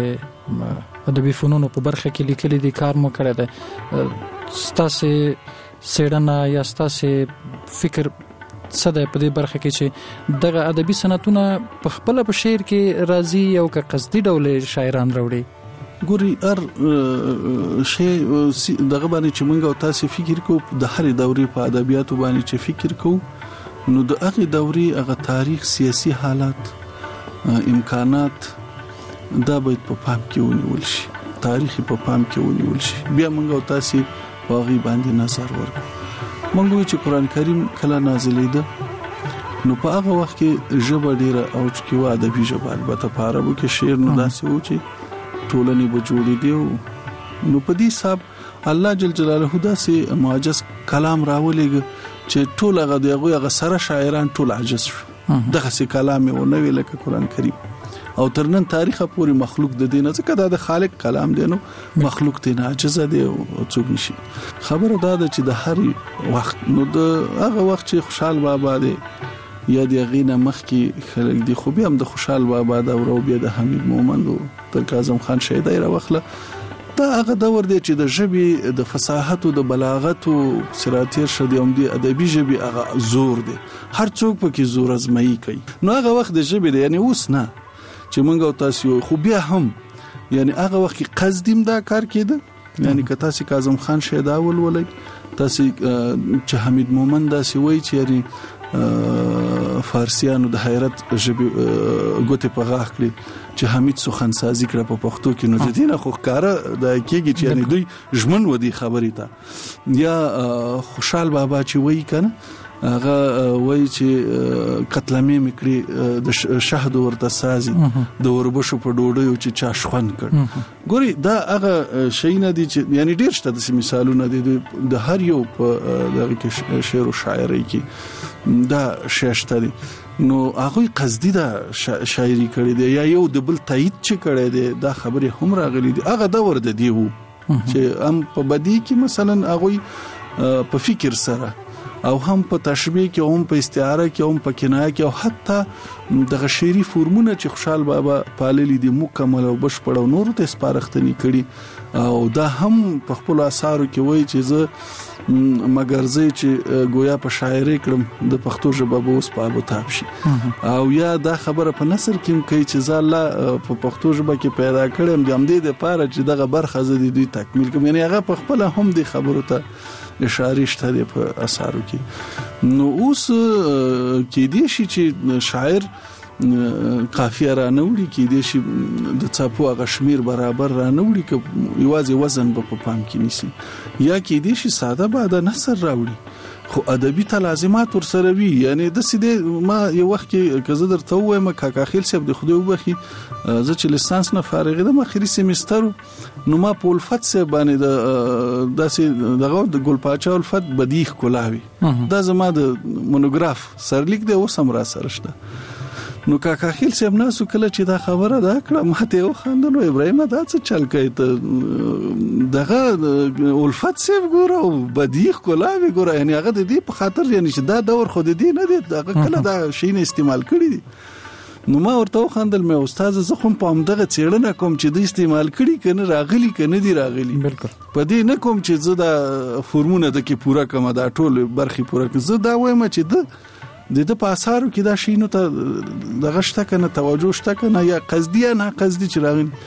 د ادبي فنونو په برخه کې لیکلي دي کار مو کړی دی. ستاسې څېړنه یا ستاسې فکر څه دی په دې برخه کې چې دغه ادبي صنعتونه په خپله په شعر کې راځي او که قصدي ډول شاعران راوړي؟ ګوري هر شی دغه باندې چې موږ او تاسو فکر کوو د هرې دورې په ادبیاتو باندې چې فکر کوو نو د هغه دورې هغه تاریخ سیاسي حالات امکانات دا باید په پام کې ونیول شي تاریخ په پام کې ونیول شي بیا موږ او تاسو په هغه باندې نظر ورکړو. موږ چې قران کریم کله نازلېده نو په هغه وخت کې ژبه ډیره اوج کې و ادبي ژبه البته په عربو کې شعر نو داسې و چې ټولنې به جوړې دی نو په دې حساب الله جل جلاله داسې معجز کلام راولېږي چې ټول هغه هغه سره شاعران ټول عاجز شو دغه سي کلام یې ونه ویل لکه قران کریم او ترنن تاریخ پورې مخلوق د دینه ځکه دا د خالق کلام دی نو مخلوق ته عاجز دی او څوک نشي خبره دا ده چې د هر وخت نو د هغه وخت چې خوشحال بابا دی یا د غینه مخ کې خلک دي خو بیا هم د خوشحال بابا دا ورو بیا د حمید مومند او تر کاظم خان شیدای را وخله دا هغه دور دی چې د ژبې د فصاحت او د بلاغت او سراتیر شدي هم د ادبي ژبې هغه زور دی هر څوک پکې زور ازمایي کوي نو هغه وخت د ژبې دی یعنی اوس نه چې موږ او تاسو خو بیا هم یعنی هغه وخت کې قصدیم دا کار کېده یعنی که تاسو کاظم خان شیدا ولولئ تاسو چې حمید مومند دا سی وای چې یعنی فارسیانو د حیرت ژبې ګوتې په غاښ کړي چې حمید سخنسازي کړه په پښتو کې نو د دې نه خو ښکاره د کېږي چې یعنی دوی ژمن ودی خبرې ته یا خوشحال بابا چې وایي کنه هغه وایي چې قتلمې مکړي د شهد ورته سازي د وربشو په ډوډۍ چې چا شخوند کړ ګوري دا هغه شي نه دي چې یعنی ډیر شته د مثالونه دي د هر یو په دغه کې شعر او شاعري کې دا ششته دي نو هغه قصدي دا شاعري کړی دی یا یو د بل تایید چې کړی دی دا خبره هم راغلي دي هغه دور د دی وو چې هم په بدی کې مثلا هغه په فکر سره او هم په تشبیه کې هم په استعاره کې هم په کنایه کې او حتی دغه شعري فورمونه چې خوشحال بابا پاللی دي مکمل او بشپړ او نور ته سپارښتنې کړي او دا هم په خپل آثارو کې وایي چې زه مگر زه چې گویا په شاعري کړم د پښتو ژبه به اوس په ابتاب شي او یا دا خبره په نثر کې کوي چې زه الله په پښتو ژبه کې پیدا کړم د همدې لپاره چې دغه برخه زه د دوی تکمیل کوم یعنی هغه په خپل هم د خبرو ته اشاره شته په اثارو کې نو اوس کې دي چې شاعر قافیه را نوړي کې دي چې د څاپو هغه شمیر برابر را نوړي کې یوازې وزن په پام کې نیسي یا کې دي چې ساده باده نثر راوړي خو ادبي تلازمات ورسره وي یعنی د سیده ما یو وخت کې کزه درته وایم کاکا خیل صاحب د خدای وبخي زه چې لیسانس نه فارغ یم اخري سیمستر نو ما په الفت صاحب باندې د داسې دغه د ګل پاچا الفت بدیخ کولاوي دا زما د مونوګراف سرلیک دی اوس هم را سره شته نو کاکا خیل صاحب ناسو کله چې دا خبره دا کړه ماته یو خاندنو ابراهیم دا څه چل کوي ته دغه الفت صاحب ګوره او بدیخ کولاوي ګوره یعنی هغه د دې په خاطر یعنی چې دا دور خو د دې نه دی دغه کله دا شی نه استعمال کړی دي نو ما ورته خاندل مې استاد زه خو په همدغه چیرنه کوم چې د استعمال کړي کنه راغلی کنه دی راغلی بالکل په دې نه کوم چې زه دا فورمونه د کې پورا کوم دا ټول برخي پورا کوم زه دا وایم چې د په اثارو کې دا شی نو ته د غشته کنه توجه شته کنه یا قصدی نه قصدی چې راغلی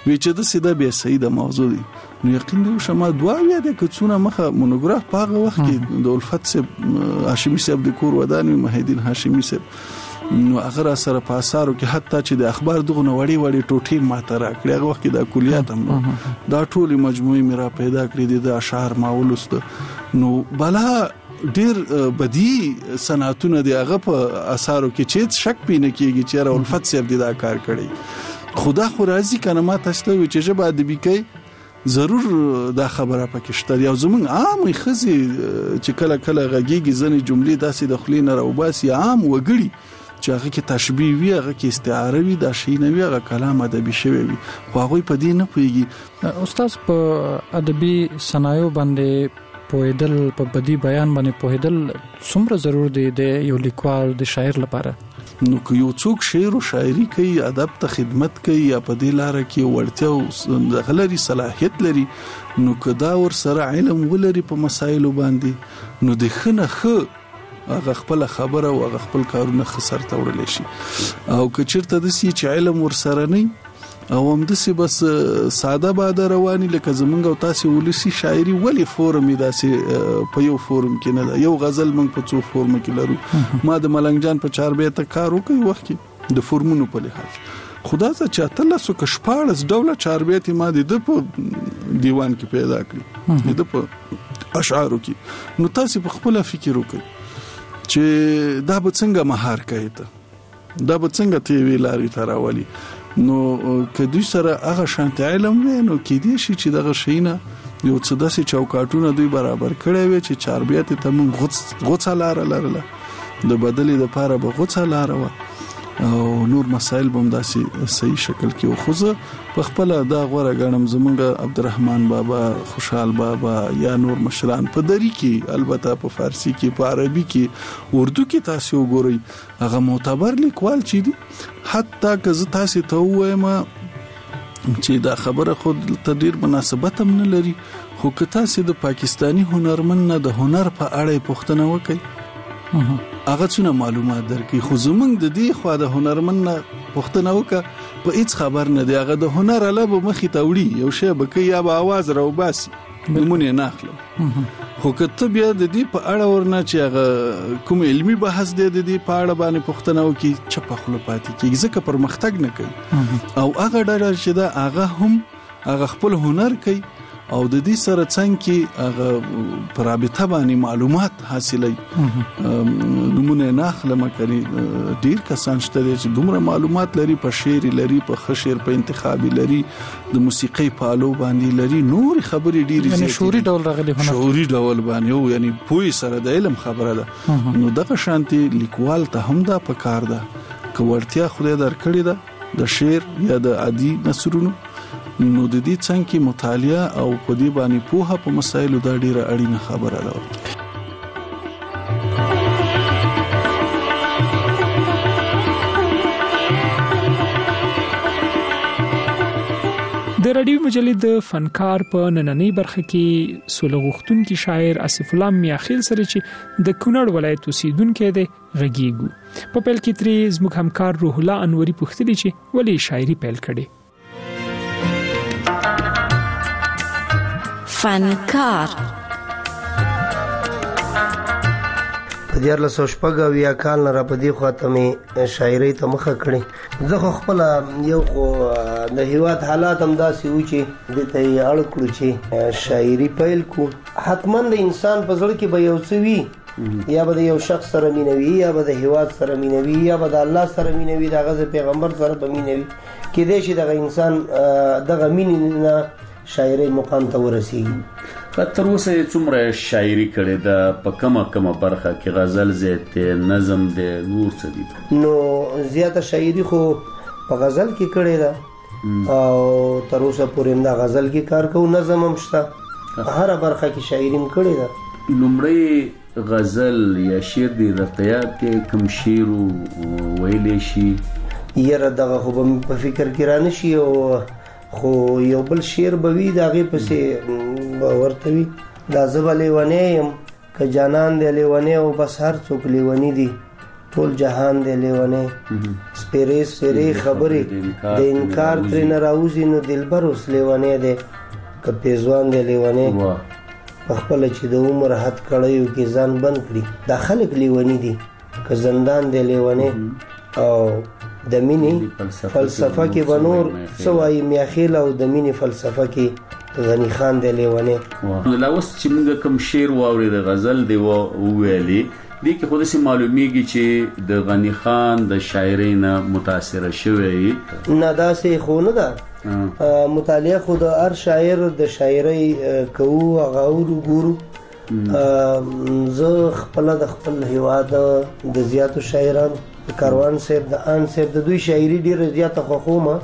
وی چې د سیده به سیده موضوع دی نو یقین دی شمه دوا بیا د کڅونه مخه مونوګراف پاغه وخت کې د الفت صاحب هاشمي صاحب د کور ودانوي مهدین هاشمي صاحب نو هغه سره په اثارو کې حتی چې د اخبار دغه وړي وړي ټوټي ماته راکړي هغه وخت د کلیات هم دا ټولي مجموعي میرا پیدا کړې د اشعار ماولست نو بلا ډیر بدی صنعتونه دی هغه په اثارو کې چې شک پینې کېږي چې را الفت صاحب دا کار کړی خدا خو راضي کنه ما تاسو ته چې جبه ادبي کې ضرور دا خبره پکې شته یو زمون عام خزي چې کله کله غږیږي ځنې جملې داسې د خلینو راوباسي عام وګړي چې هغه کې تشبیه وي هغه کې استعاره وي دا شی نه وي هغه کلام ادبي شوی وي خو هغه په دې نه پويږي استاد په ادبي صنایع باندې پوهیدل په بدی بیان باندې پوهیدل څومره ضرور دی د یو لیکوال د شاعر لپاره نو که یو څوک شعر او شاعري کوي ادب ته خدمت کوي یا په دې لار کې ورته غلري صلاحيت لري نو کدا ور سره علم ولري په مسایلو باندې نو د خنه هغه خپل خبره او هغه خپل کارونه خسر تورل شي او که چیرته د سې چې علم ور سره نه او هم د سې بس ساده باده رواني لکه زمونږ او تاسو ولسی شاعري ولی فورم داسې په یو فورم کې نه یو غزل موږ په څو فورم کې لرو ما د ملنګ جان په 4 بیت کار وکي وخت کې د فورمونو په لحاظ خدا څه چاته لاسو کشپاړس دوله 4 بیت ما د په دیوان کې پیدا کړی د په اشعارو کې نو تاسو په خپل فکر وکړئ چې دا به څنګه مهار کوي ته دا به څنګه تی ویلاري تراولي نو که دوی سره هغه شانت علم وي نو کې دي شي چې دغه شینه یو څه داسې چوکاټونه دوی برابر کړي وي چې چاربیات ته موږ غوڅه لار لرله د بدلې د پاره به غوڅه لار و او نور مسائل به داسې صحیح شکل کې خوځه په خپل دا غوړه غنم زمونږ عبدالرحمن بابا خوشحال بابا یا نور مشران په دری کې البته په فارسی کې په عربي کې اردو کې تاسو وګورئ هغه معتبر لیکوال چي دي حتی که تاسو ته وایم چې دا خبره خود تدیر مناسبت هم نه لري خو که تاسو د پاکستانی هنرمند نه د هنر په اړه پوښتنه وکړئ هغه څونه معلومات درکې خو زمونږ د دې خو د هنرمند نه پوښتنه وکړه په هیڅ خبر نه دی هغه د هنر علاوه مخې ته وړي یو شی به کوي یا به आवाज راوباسي نمونه نه اخلم خو کته بیا د دې په اړه ورنه چې هغه کوم علمي بحث دی د دې په اړه باندې پوښتنه وکړي چې په خپل پاتې کېږي ځکه پرمختګ نه کوي او هغه ډېر چې دا هغه هم هغه خپل هنر کوي او د دې سره څنګه هغه پرابطه باندې معلومات حاصلې نمونه نه اخلم کړي ډیر کسان شته چې دومره معلومات لري په شعر لري په خشر په انتخابي لري د موسیقي په الو باندې لري نور خبرې ډیر یعنی شعوري ډول راغلي هنر شعوري ډول باندې یعنی پوي سره د علم خبره ده نو دغه شانتي لیکوال ته هم دا پکار ده که ورتیا خدای درکړي ده د شعر یا د عادي نثرونو نو د دې څنګه مطالعه او په دې باندې پوهه په مسایلو دا ډیره اړینه خبره ده د رادیو مجلې د فنکار په نننۍ برخه کې سولغختونکو شاعر اسف الله میاخیل سره چې د کونړ ولایت اوسیدونکو دی غږیږي په پیل کې ترې زموږ همکار روح الله انوري پوښتنه چې ولې شاعري پیل کړي فنکار په 1400 کال نه را پدې خاطمه شاعري ته مخه کړي زه خپل یو د هیواد حالات هم داسې و چې د ته اړ کړو چې شاعري پیل کو حتما د انسان په ځل کې به یو څه وي یا به یو شخص سره مینوي یا به د هیواد سره مینوي یا به د الله سره مینوي د غزه پیغمبر سره به مینوي کې دې چې د انسان د غمین نه شاعري مقام ته ورسیږي تر اوسه څومره شاعري کړې ده په کومه برخه کې غزل زیات نظم د نور څه دي نو زیاته شاعري خو په غزل کې کړې ده او تر اوسه پورې دا غزل کې کار کوو نظم هم شته هر برخه کې شاعري هم کړې ده لومړی غزل یا شعر دی درته یاد کې کوم شعر ویلې شي یره دغه خو په فکر کې را نشي او خو یو بل شعر بوي داغه پسې ورتوي دا زبلې ونیم ک جانان دې لیونه او بس هر څوک لیونی دي ټول جهان دی لیونه سپیرې خبرې د انکار ترې نه راوځي نو دلبر اوس لیونه دی که پیزوان دی لیونه په خپله چې د عمر حد کړیو کې ځان بند کړي دا خلک لیوني دي که زندان دی لیونه او د مینې فلسفه کې به نور څه وایي میاخیل او د مینې فلسفه کې غنی خان دی لیونه لا اوس چې موږ کوم شعر واورېد غزل دی وویلې دې کې خو داسې معلومیږي چې د غنی خان د شاعرۍ نه متاثره شوی نه داسې خو نه ده مطالعه خو د هر شاعر د شاعرۍ کوو هغه وګورو زه خپله د خپل هیواد د زیاتو شاعرانو د کاروان صاحب د آن صاحب د دوی شاعري ډېره زیاته خوښومه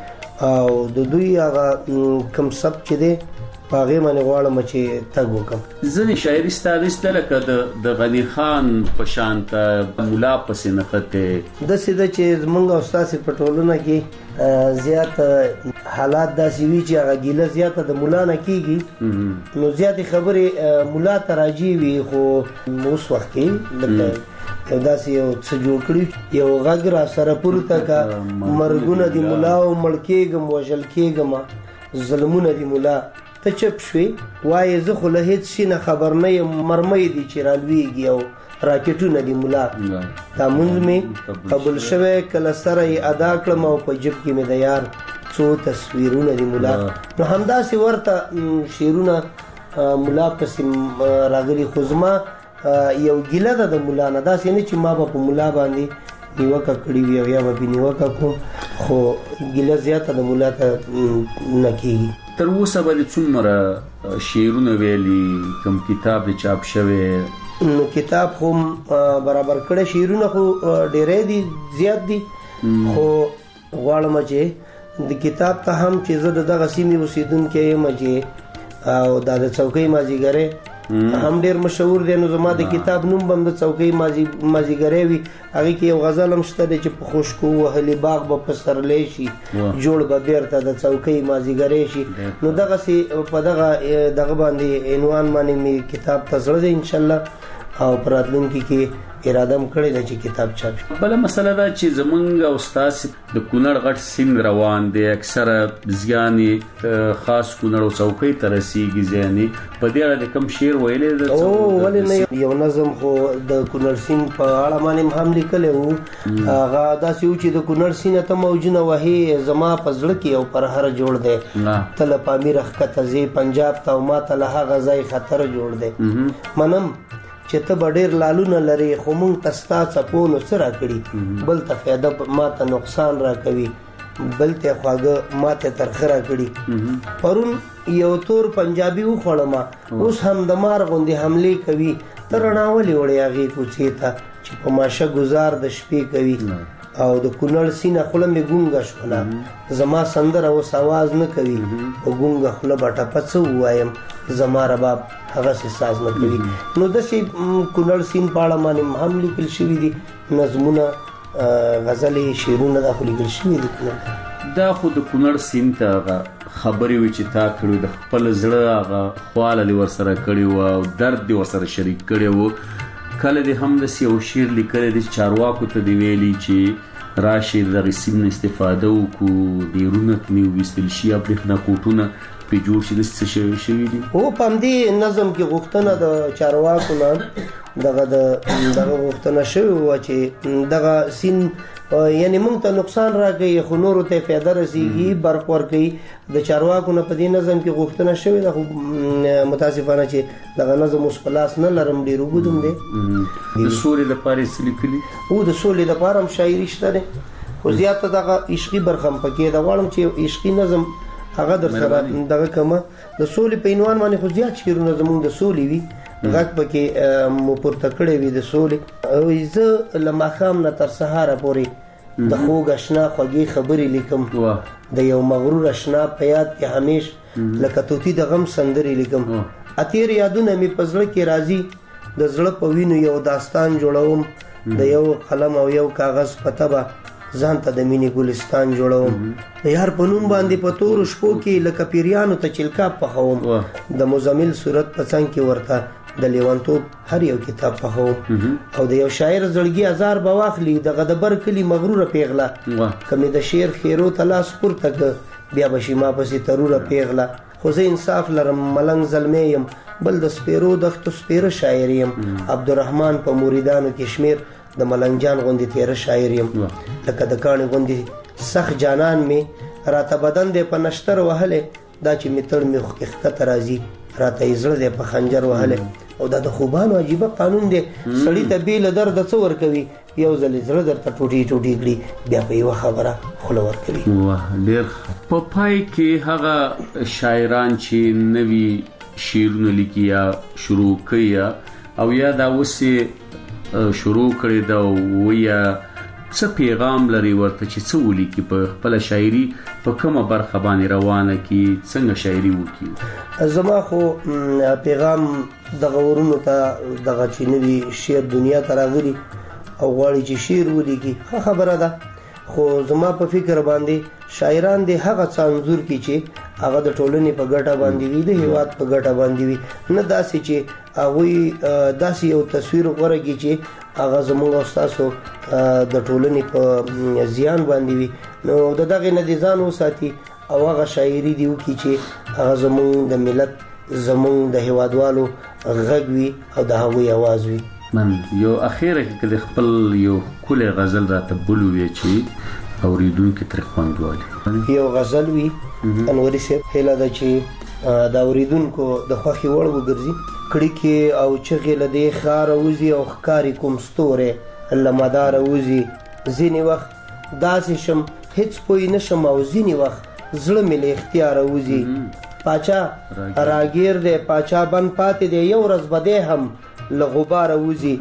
او د دوی هغه کوم سبک چې دی په هغې باندې غواړم چې تګ وکړم ځینې شاعري ستا داسې ده لکه د غني خان په شان ته ملا پسې نښتې داسې ده چې زمونږ او ستاسې په ټولنه کې زیات حالات داسې وي چې هغه ګیله زیاته د ملا نه کېږي نو زیاتې خبرې ملا ته راجي وي خو اوس وخت کې لکه یو داسې یو څه جوړ کړي یو غږ را سره پورته که مرګونه د ملا او مړ کېږم وژل کېږم ظلمونه د ملا ته چپ شوې وایې زه خو له هېڅ شي نه خبر نه یم مرمۍ دي چې رالویږي او راکټونه د ملا دا مونځ مې قبول شوی کله سره یې ادا کړم او په جب کې مې د یار څو تصویرونه د ملا نو همداسې ورته شعرونه ملا پسې راغلي خو زما یو ګیله ده د ملا نه داسې نه چې ما به په ملا باندې نیوکه کړې وي او یا به پې نیوکه کوم خو ګیله زیاته د ملا ته نه کېږي تر اوسه به دې څومره شعرونه ویلي کوم کتاب دې چاپ شوی نو کتاب خو برابر کړی شعرونه خو ډېری دي زیات دي خو غواړم چې د کتاب ته هم چې زه د دغه سیمې اوسېدونکی یم چې او دا د چوکۍ مازدیګری هم ډېر مشهور دی نو زما د کتاب نوم به هم د چوکۍ مازدیګری وي هغې کې یو غزل هم شته دی چې په خشکو وهلي باغ به پسرلی شي جوړ به بیرته د چوکۍ مازدیګری شي نو دغسې په دغه باندې عنوان باندې مې کتاب ته زړه دی انشاءالله او په راتلونکي کې اراده م کړې ده چې کتاب چاپ شي بله مسله ده چې زمونږ او ستاسې د کونړ غټ سیند روان دی اکثره زیان یې خاص کونړ او چوکۍ ته رسیږي زیانې په دې اړه د کوم شعر ویلی ده ولې نه یو نظم خو د کونړ سیند په اړه باندې هم لیکلی وو هغه داسې و چې د کونړ سیند ته موجونه وهې زما په زړه کې یو پرهر جوړ دی ته له پامیر ښکته ځې پنجاب ته او ما ته له هغه ځای خطر جوړ دی منم چې ته به ډېر لالونه لرې خو موږ ته ستا څپو نو څه راکړي بل ته فایده ما ته نقصان راکوي بل ته خواږه ما ته ترخه راکړي پرون یو تور پنجابي وخوړم اوس هم د مار غوندې حملې کوي ته رڼا ولې وړې هغې کوڅې ته چې په ماشه ګزار د شپې کوي او د کونړ سینه خوله مې ګونګه شوله زما سندره اوس اواز نه کوي په ګونګه خوله به ټپه څه ووایم زما رباب هغسې ساز نه کوي نو داسې کونړ سیند په اړه باندې هم لیکل شوي دي نظمونه غزلې شعرونه دا خو لیکل شوي دي دا خو د کونړ سیند ته هغه خبرې وي چې تا کړي د خپل زړه هغه خواله دې ورسره کړې وه او درد دې ورسره شریک کړی و کله دې هم داسې یو شعر لیکلی دی چې چارواکو ته دې ویلي چې راشي د دغې سیند نه استفاده وکړو ډېرونه ترې وویستل شي یا برېښنا کوټونه پرې جوړ شي داسې څه شوي دي هو په همدې نظم کې غوښتنه د چارواکو نه دغه غوښتنه شوې وه چې دغه سیند یعنې موږ ته نقصان راکوي خو نورو ته فایده رسېږي برق ورکوي د چارواکو نه په دې نظم کې غوښتنه شوې ده خو متاسفانه چې دغه نظم اوس په لاس نه لرم ډېر اوږد هم دی د سولې لپاره یې څه لیکلي هو د سولې لپاره هم شاعري شته دی خو زیاته دغه عشقي برخه هم پکې ده غواړم چې عشقي نظم هغه در سره دغه کومه د سولې په عنوان باندې خو زیات شعرونه زموږ د سولې وي غږ پکې مو پورته کړی وي د سولې زه له ماښام نه تر سهاره پورې د خوږ اشنا خوږې خبرې لیکم د یو مغرور اشنا په یاد کې همیش لکه طوطي د غم سندرې لیکم اتیر یادونه مې په زړه کې راځي د زړه په وینو یو داستان جوړوم د یو قلم او یو کاغذ په تبه ځان ته د مینې ګلستان جوړوم د یار په نوم باندې په تورو شپو کې لکه پیریانو ته چلکا پخوم د مزمل صورت په څنګ کې ورته د لیوانتوب هر یو کتاب پخوم او د یو شاعر زړګي هزار به واخلي دغه د بر کلي مغروره پیغله کمې د شعر خیرو ته لاس پورته که بیا به شي ما پسې تروره پیغله خو زه انصاف لرم ملنګ زلمی یم بل د سپیرو دښتو سپیره شاعر یم عبدالرحمن په موریدانو کې شمیر د ملنګ جان غوندې تیره شاعر یم لکه د کاڼي غوندې سخت جانان مې راته بدن دی په نشتر وهلې دا چې مې تړ مې ښکته راځي راته یې زړه دی په خنجر وهلې او دا د خوبانو عجیبه قانون دی سړي ته بې له درده څه ورکوي یو ځل یې زړه درته ټوټې ټوټې کړي بیا په یوه خبره خوله ورکوي. ډېر په پای کې هغه شاعران چې نوي شعرونه لیکي یا شروع کوي او یا دا اوس شروع کړي دا ویا څه پیغام لري ورته چې څه ولیکي په خپل شاعري په کومه برخه باندې روانه کی څنګه شاعري وکړي؟ زما خو پیغام دغه ورونو ته دغه چې نوي شعر دنیا ته راغلي او غواړي چې شعر ولیکي ښه خبره ده خو زما په فکر باندې شاعران د هغه څه انځور کی چې هغه د ټولنې په ګټه باندې وي د هیواد په ګټه باندې وي نه داسې چې هغه داسې یو تصویر غوړه کی چې هغه زموږ او تاسو د ټولنې په زیان باندې وي نو دغه نه دي ځان وساتي او هغه شاعري دی وکي چې هغه زموږ د ملت زموږ د هیوادوالو غږ وي او د هغوی आवाज وي. من یو اخیره کې د خپل یو کله غزل راته بلوي چې اوریدونکو تر خوند والي یو غزل وي انوري سي هله د چې د اوریدونکو د خوخي وړ وګرځي کړي کې او چغې لدې خار اوزي او خکاری کوم ستوره لمدار اوزي ځینی وخت داسې شم هیڅ پوی نشم او ځینی وخت زړه مې له اختیار اوزي پاچا راګیر دې پاچا بن پاتې دې یو ورځ بده هم لغبار اوزي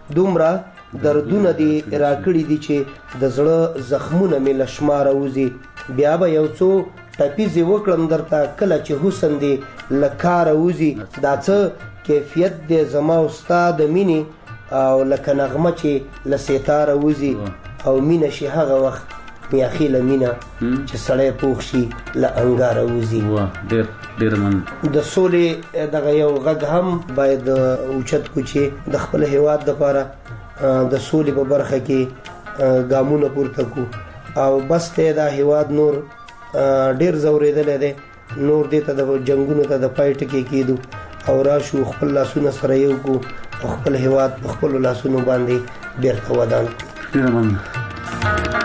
دومره دردونه دي راکړي دي چې د زړه زخمونه مې لشمار اوزي بیا به یو څو ټپیزي وکړم درته کله چې حسن دی لکار اوزي دا څه کیفیت دی زما استاد مینی او لکه نغمه چې لسیتار اوزي او مینه شي هغه وخت میاخی لمینه چې سړی پوخ شي لانګار اوزي. ډېر من د سولې دغه یو غږ هم باید اوچت کو چې د خپل هیواد لپاره د سولې په برخه کې ګامونه پورته کو او بس ته دا هیواد نور ډېر زورېدلی دی نور دې ته د جنگونو ته د پای ټکی کېدو او راشو خپل لاسونه سره یو کو او خپل هیواد په خپل لاسونو باندې بیرته ودان کړو.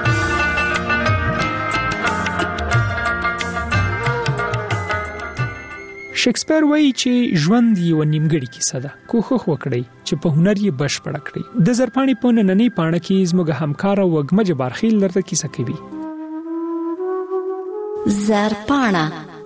شکسپیر وایي چې ژوند یو نیمګړی کیسه ده کوښښ وکړئ چې په هنر یې بشپړ کړئ. د زرپاڼې په نننۍ پاڼه کې زموږ همکار او وګمج بارخیل درته کیسه کوي. زرپاڼه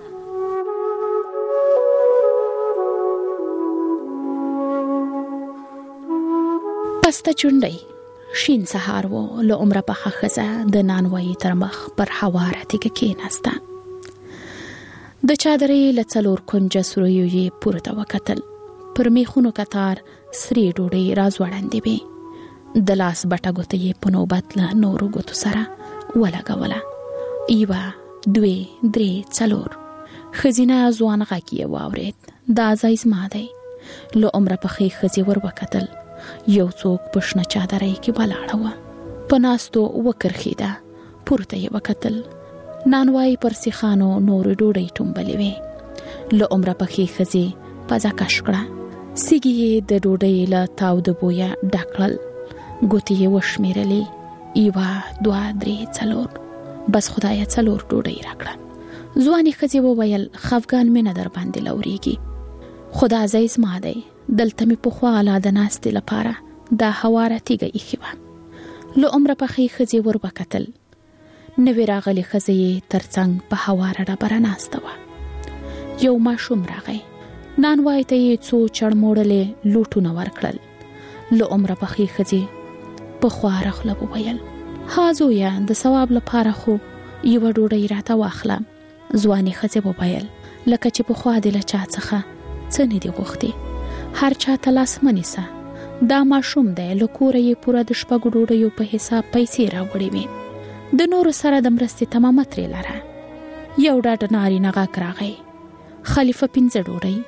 پسته چونډۍ شین سهار و له عمره پخه ښځه د نانوایي تر مخ پر هواره تیږه کېناسته. د چادرې له څلور کنجه سوریو یې پورته وکتل. پر میخونو کتار سرې ډوډۍ راځوړندې وې. د لاس بټه ګوته یې په نوبت له نورو ګوتو سره ولګوله. یوه دوې درې څلور ښځینه ځوان غږ یې واورېد. دا ځای زما دی. له عمره پخې ښځې ور وکتل. یو څوک په شنه چادرۍ کې ولاړه وه. په ناستو وکرښېده. پورته یې وکتل. نانوای پر سیخانو نور ډوډۍ ټومبلې وې. له عمره پخې ښځې پزه کش کړه. سیګې یې د ډوډۍ له تاوده بویه ډک کړل. ګوتې یې وشمېرلې. یوه دوه درې څلور بس خدایه څلور ډوډۍ راکړه. ځوانې ښځې وویل خفګان مې نه در باندې لورېږي خو دا ځای زما دی. دلته مې پخوا لا د ناستې لپاره دا هواره تیږه ایښې وه. له عمره پخې ښځې ور وکتل. نوې راغلې ښځه یې تر څنګ په هواره ډبره ناسته وه. یو ماشوم راغی. نانوای ته یې څو چړموړلې لوټونه ورکړل. له عمره پخې ښځې په خواره خوله وویل ها زویه د ثواب لپاره خو یوه ډوډۍ راته واخله. ځوانې ښځې وویل لکه چې پخوا دې له چا څخه څه نه دي غوښتي. هر چا ته لاس مه نیسه. دا ماشوم دی. له کوره یې پوره د شپږو ډوډیو په حساب پیسې راوړې وې. د نورو سره د مرستې تمامه ترې لره. یو ډاډه نارینه غږ راغی. خلیفه 5 ډوډۍ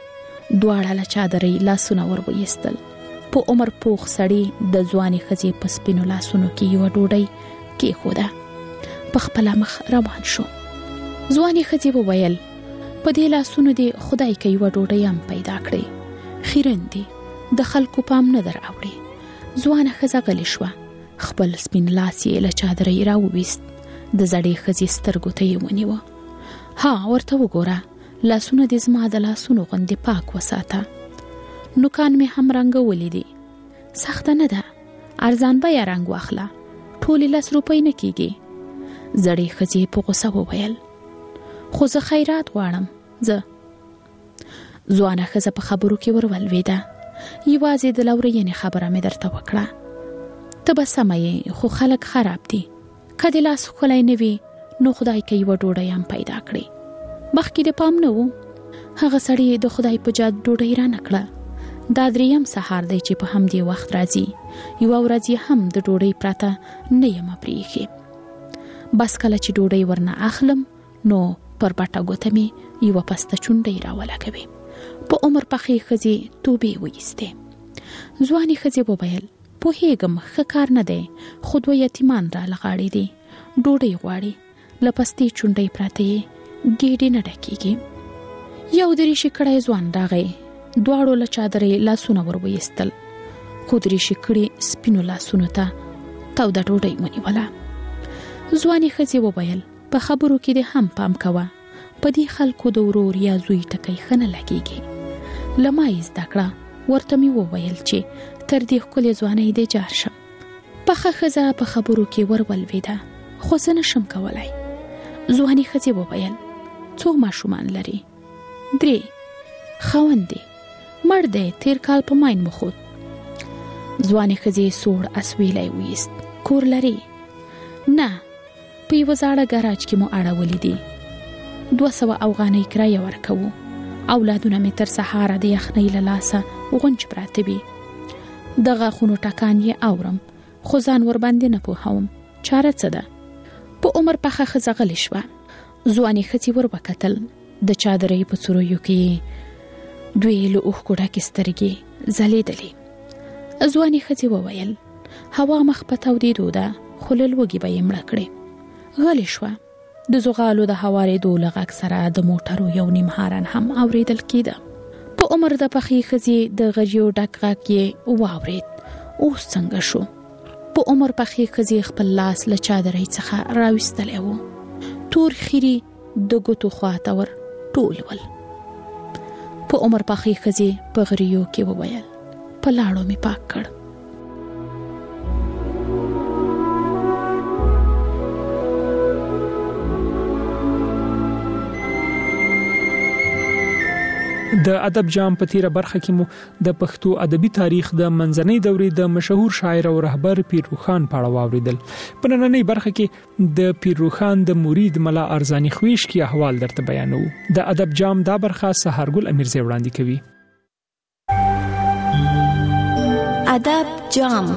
دواړه له چادرې لاسونه ور وایستل. په عمر پوخ سړی د ځوانې ښځې په سپینو لاسونو کې یوه ډوډۍ کېښوده. په خپل مخ روان شو. ځوانې ښځې وویل په دې لاسونو دې خدای که یوه ډوډۍ هم پیدا کړې. خیرن دي د خلکو پام نه در اوړي. ځوانه ښځه غلې شوه. خپل سپین لاس یې له چادرې راوویست. د زړې ښځې سترګو ته یې ونیوه. ها ورته وګوره، لاسونه دې زما د لاسونو غوندې پاک وساته. نوکان مې هم رنګولي دي. سخته نه ده، ارزان بیه رنګ واخله، ټولې 10 روپۍ نه کېږي. زړې ښځې په غوسه وویل خو زه خیرات غواړم. زه ځوانه ښځه په خبرو کې ورولوېده. یوازې د لورینې خبره مې درته وکړه. ته به سمه یې، خو خلک خراب دي. که دې لاس ښکلی نه وي نو خدای که یوه ډوډۍ هم پیدا کړي. مخکې د پام نه و. هغه سړی د خدای په جاد ډوډۍ را نه کړه. دا 3م سهار دی چې په همدې وخت راځي. یوه ورځ یې هم د ډوډۍ پرته نه یم پرېښې. بس کله چې ډوډۍ ورنه اخلم نو پر بټه ګوته مې یوه پسته چونډۍ راولګوي. په عمر پخې ښځې توبې وایستې. ځوانې ښځې وویل پوهېږم ښه کار نه دی، خو 2 یتیمان را لغاړې دي، ډوډۍ غواړي. له پستې چونډۍ پرته یې ګېډې نه ډکېږي. یو دریشي کړی ځوان راغی. دواړو له چادرې لاسونه ور وایستل، خو دریشي کړي سپینو لاسونو ته توده ډوډۍ ونیوله. ځوانې ښځې وویل په خبرو کې دې هم پام کوه، په دې خلکو د ورور یا زوی ټکی ښه نه لګېږي. له ما یې زده کړه. ورته مې وویل چې تر دې ښکلې ځوانۍ دې جار شم. پخه ښځه په خبرو کې ورولوېده، خو زه نشم کولی. ځوانې ښځې وویل څو ماشومان لري؟ 3. خاوند دی مړ دی، تیر کال په ماین مخود. ځوانې ښځې سوړ اسویلی ویست. کور لري؟ نه، په یوه زاړه ګراج کې مو اړولي دي. 200 افغانۍ کرایه ورکوو. اولادونه مې تر سهاره د یخنۍ له لاسه غونج پراته وي. د غاښونو ټکان یې اورم، خو ځان ورباندې نه پوهوم. چاره څه ده؟ په عمر پخه ښځه غلې شوه. ځوانې ښځې ور وکتل. د چادرۍ په څوریو کې دوی له اوښکو ډکې سترګې ځلېدلې. ځوانې ښځې وویل هوا مخ په تودېدو ده، خو له لوږې به یې مړه کړې. غلې شوه. د زغالو د هوارېدو له غږ سره د موټرو یو نیم هارن هم اورېدل کېده. په عمر د پخې ښځې د غریو ډک غږ یې واورېد. اوس څنګه شو؟ په عمر پخې ښځې خپل لاس له چادرۍ څخه راویستلی و. تور خیري د ګوتو خواته ور ټول ول. په عمر پخې ښځې په غریو کې وویل په لاړو مې پاک کړ. د ادب جام په تیره برخه کې مو د پښتو ادبي تاریخ د منځنۍ دورې د مشهور شاعر او رهبر پیر روښان په اړه واوریدل. په نننۍ برخه کې د پیر روښان د مرید ملا ارزانی خویش کی احوال درته بیانو. د ادب جام دا برخه سحرګل امیرزی وړاندې کوي. ادب جام.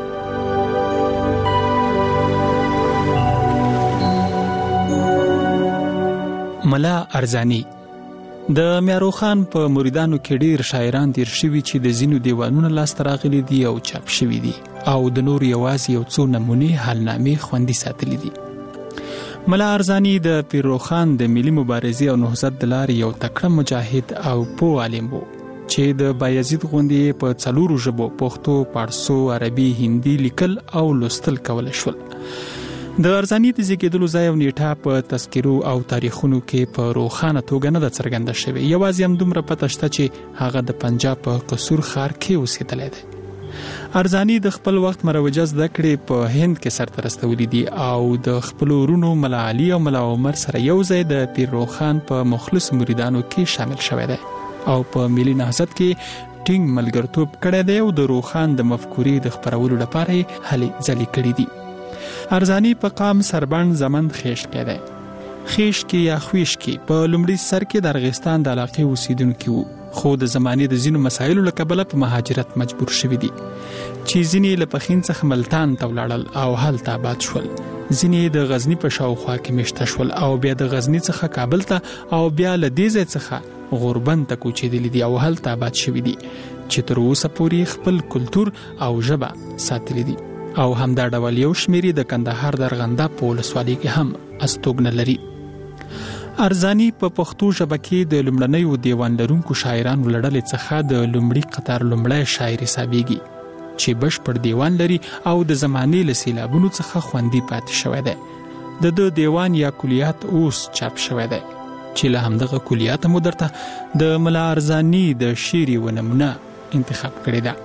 ملا ارزانی د میارو خان په مریدانو کې ډیر شاعران دیر شوي چې د زینو دیوانونو لاسته راغلي دي او چاپ شوي دي او د نور یوازې یو څو نمونې حالنامې خوندي ساتلي دي. ملا ارزانی د پیر روښان د ملي مبارزې او نهضت د لارې یو تکړه مجاهد او پوه عالم و چې د بایزید غوندې په 4 ژبو پښتو، پارسو، عربي، هندي لیکل او لوستل کولای شول. د ارزانی د زیږیدلو ځای او نیټه په تذکرو او تاریخونو کې په روښانه توګه نه ده څرګنده شوې. یوازې هم دومره پته شته چې هغه د پنجاب په قصور ښار کې اوسېدلی دی. ارزانی د خپل وخت مروجه زده کړې په هند کې سرته رسولي دي او د خپلو ورونو ملا علي او ملا عمر سره یو ځای د پیر روښان په مخلص مریدانو کې شامل شوی دی او په ملي نهضت کې ټینګ ملګرتوب کړی دی او د روښان د مفکورې د خپرولو لپاره یې هلې ځلې کړي دي. ارزانی په قام سربند زمند خیش کې دی. خیش کې یا خویش کې په لومړي سر کې د ارغستان د علاقې اوسیدونکي وو، خو د زمانې د ځینو مسایلو له کبله په مهاجرت مجبور شوي دي. چې ځینې له پخین څخه ملتان ته ولاړل او هلته آباد شول. ځینې د غزنی په شاوخوا کې میشته شول او بیا د غزنی څخه کابل ته او بیا له دې ځای څخه غوربند ته کوچېدلي دي او هلته آباد شوي دي چې تر اوسه پورې خپل کلتور او ژبه ساتلي دي. او همدا ډول یو شمیرې د کندهار د ارغنده په ولسوالۍ کې هم استوګنه لري. ارزانی په پښتو ژبه کې د لومړنیو دیوان لرونکو شاعرانو له ډلې څخه د لومړي قطار لومړی شاعر حسابېږي چې بشپړ دیوان لري او د زمانې له سیلابونو څخه خوندي پاتې شوی دی. د دیوان یا کلیات اوس چاپ شوی دی چې له همدغه کلیات مو درته د ملا ارزانی د شعر یوه نمونه انتخاب کړې ده.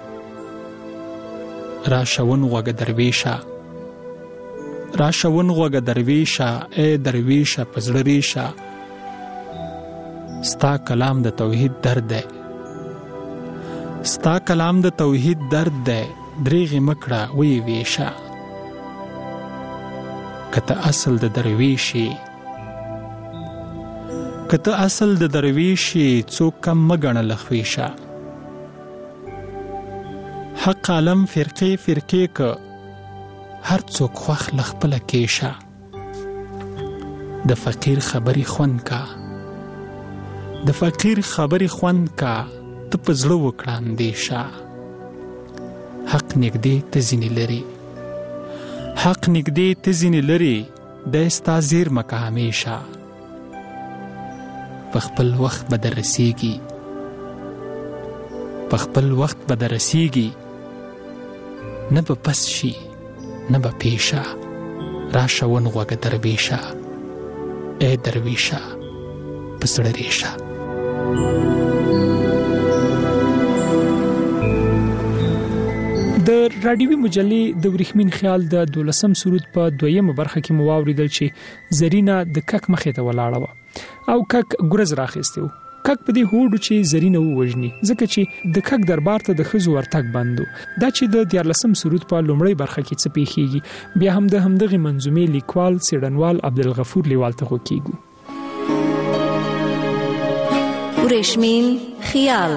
راشون غوږه درویشه، راشون غوږه درویشه، ای درویشه په زړه ریشه، ستا کلام د توحید درد دی، ستا کلام د توحید درد دی، دریغې مکړه وی ویشه. که ته اصل د درویشی، که ته اصل د درویشی، څوک کم مګڼه لخویشه. حق عالم فرقې فرقې که هر څوک خوښ له خپله کیشه. د فقیر خبرې خوند کا، د فقیر خبرې خوند کا، ته په زړه وکړه اندیشه. حق نږدې ته ځینې لري، حق نږدې ته ځینې لري، دی ستا زیرمه که همیشه. په خپل وخت به در رسیږي، په خپل وخت به در رسیږي، نه به پس شي نه به پیشه. راشه ونغوږه درویشه، ای درویشه په زړه ریشه. د راډیوي مجلې د ورېښمین خیال د 12م سرود په 2مه برخه کې مو واوریدل چې زرینه د کک مخې ته ولاړه وه او کک ګرز راخیستی و. کک په دې هوډو چې زرینه ووژني ځکه چې د کک دربار ته د ښځو ورتګ بند و. دا چې د 14م سرود په لومړۍ برخه کې څه پیښیږي بیا هم د همدغې منظومې لیکوال څېړنوال عبدالغفور لیوال ته غوږ کیږو. ورېښمین خیال.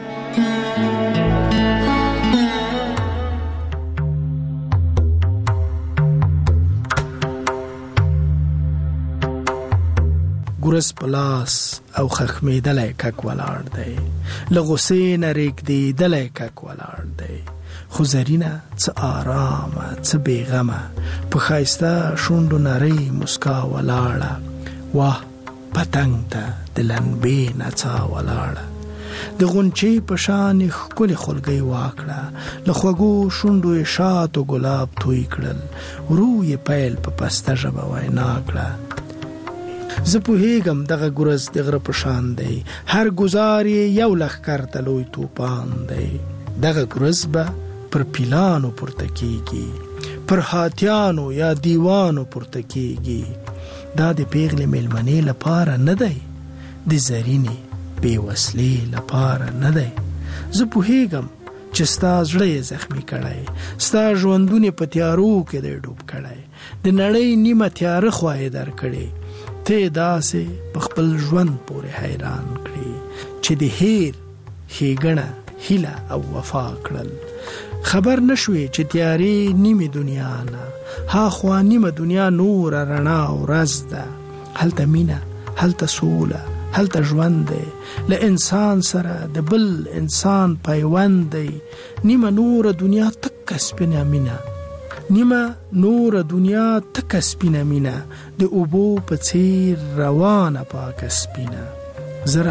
ګرز پلاس او خخمیدلی کک ولاړ دی، له غصې نه ریږدېدلی کک ولاړ دی. خو زرینه څه آرامه څه بېغمه په ښایسته شونډو نرۍ مسکا ولاړه. واه پتنګ ته د لنبې نڅا ولاړه، د غونچې په شان ښکلې خولګۍ واکړه. له خوږو شونډو یې شات و ګلاب توی کړل، ورو یې پیل په پسته ژبه وینا کړه. زه پوهیږم دغه ګرز د غره په شان دی، هر ګزار یې یو لښکر ته لوی توپان دی. دغه ګرز به پر پیلانو پورته کیږي، پر هاتیانو یا دیوانو پورته کیږي. دا د پیغلې میلمنې لپاره نه دی، د زرینې بې وسلې لپاره نه دی. زه پوهیږم چې ستا زړه یې زخمي کړی، ستا ژوندون یې په تیارو کې دی ډوب کړی، د نړۍ نیمه تیاره خوا یې در کړې. ته داسې په خپل ژوند پورې حیران کړي چې د هیر ښېګڼه هیله او وفا کړل. خبر نشوې چې تیارې نیمې دنیا نه، هاخوا نیمه دنیا نور رڼا او رز ده. هلته مینه، هلته سوله، هلته ژوند دی، له انسان سره د بل انسان پیوند دی. نیمه نور دنیا تکه سپینه مینه، نیمه نور دنیا تکه سپینه مینه، د اوبو په څیر روانه پاکه سپینه. زه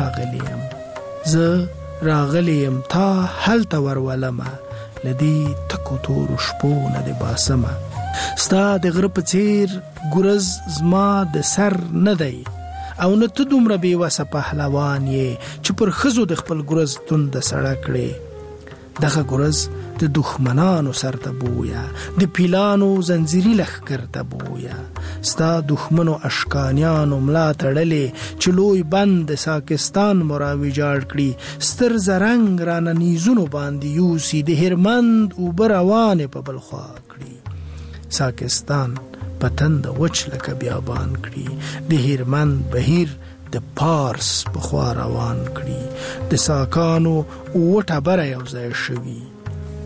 راغلی یم تا هلته ورولمه، له دې تکو تورو شپو نه دې باسمه. ستا د غره په څیر ګرز زما د سر نه دی، او نه ته دومره بېوسه پهلوان یې چې پر ښځو د خپل ګرز تونده سړه کړې. دغه ګرز د دښمنانو سر ته بویه، د پیلانو زنځیري لښکر ته بویه. ستا دښمنو اشکانیانو ملا تړلې چې لوی بند د ساکستان مو راویجاړ کړي. ستر زرنګ رانه نیزونو باندې یوسي، د هرمند اوبه روانې په بل خوا کړي. ساکستان په تنده وچ لکه بیابان کړي، د هرمند بهیر د پارس په خوا روان کړي. د ساکانو اووه ټبره یو ځای شوي،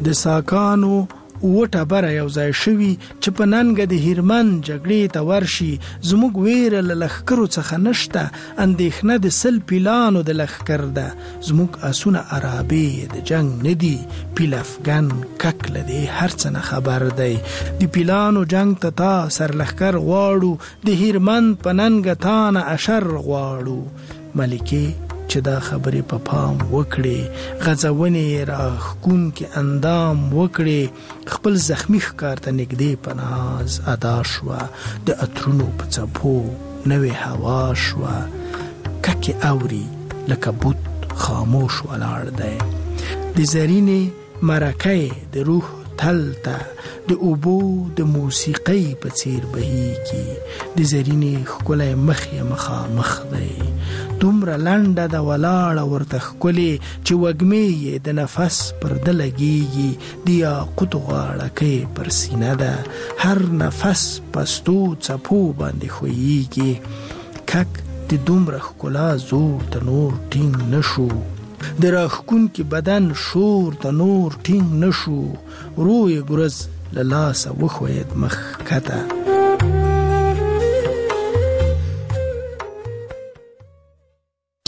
د ساکانو وټه بره یو ځای شوي چې په ننګه د هیرمن جګړې ته ورشي زموږ ویره له لښکرو څخه نشته اندېښنه د سل پیلانو د لښکر ده زموږ آسونه عرابې د جنګ نه دي پیل افغان کک له دې هر څه نه خبر دی د پیلانو جنګ ته تا سر لښکر غواړو د هیرمن په ننګه تا نه اشر غواړو ملکې چې دا خبرې په پام وکړي غځونې راښکونکي اندام وکړي خپل زخمی ښکار ته نږدې په ناز ادا شوه د عطرونو په څپو نوې هوا شوه ککې اوري لکه بوت خاموش ولاړ دی د زرینې مرکې د روح تل ته د اوبو د موسیقۍ په څیر بهیږي د زرینې ښکلی مخ یې مخامخ دی دومره لنډه د ولاړه ورته ښکلې چې وږمې یې د نفس پر ده لګېږي د یاقوتو غاړکۍ پر سینه ده هر نفس پستو څپو باندې ښویېږي کک د دومره ښکلا زور ته نور ټینګ نه شو د راښکونکي بدن شور ته نور ټینګ نه شو روی ګرز له لاسه وښوید مخ کته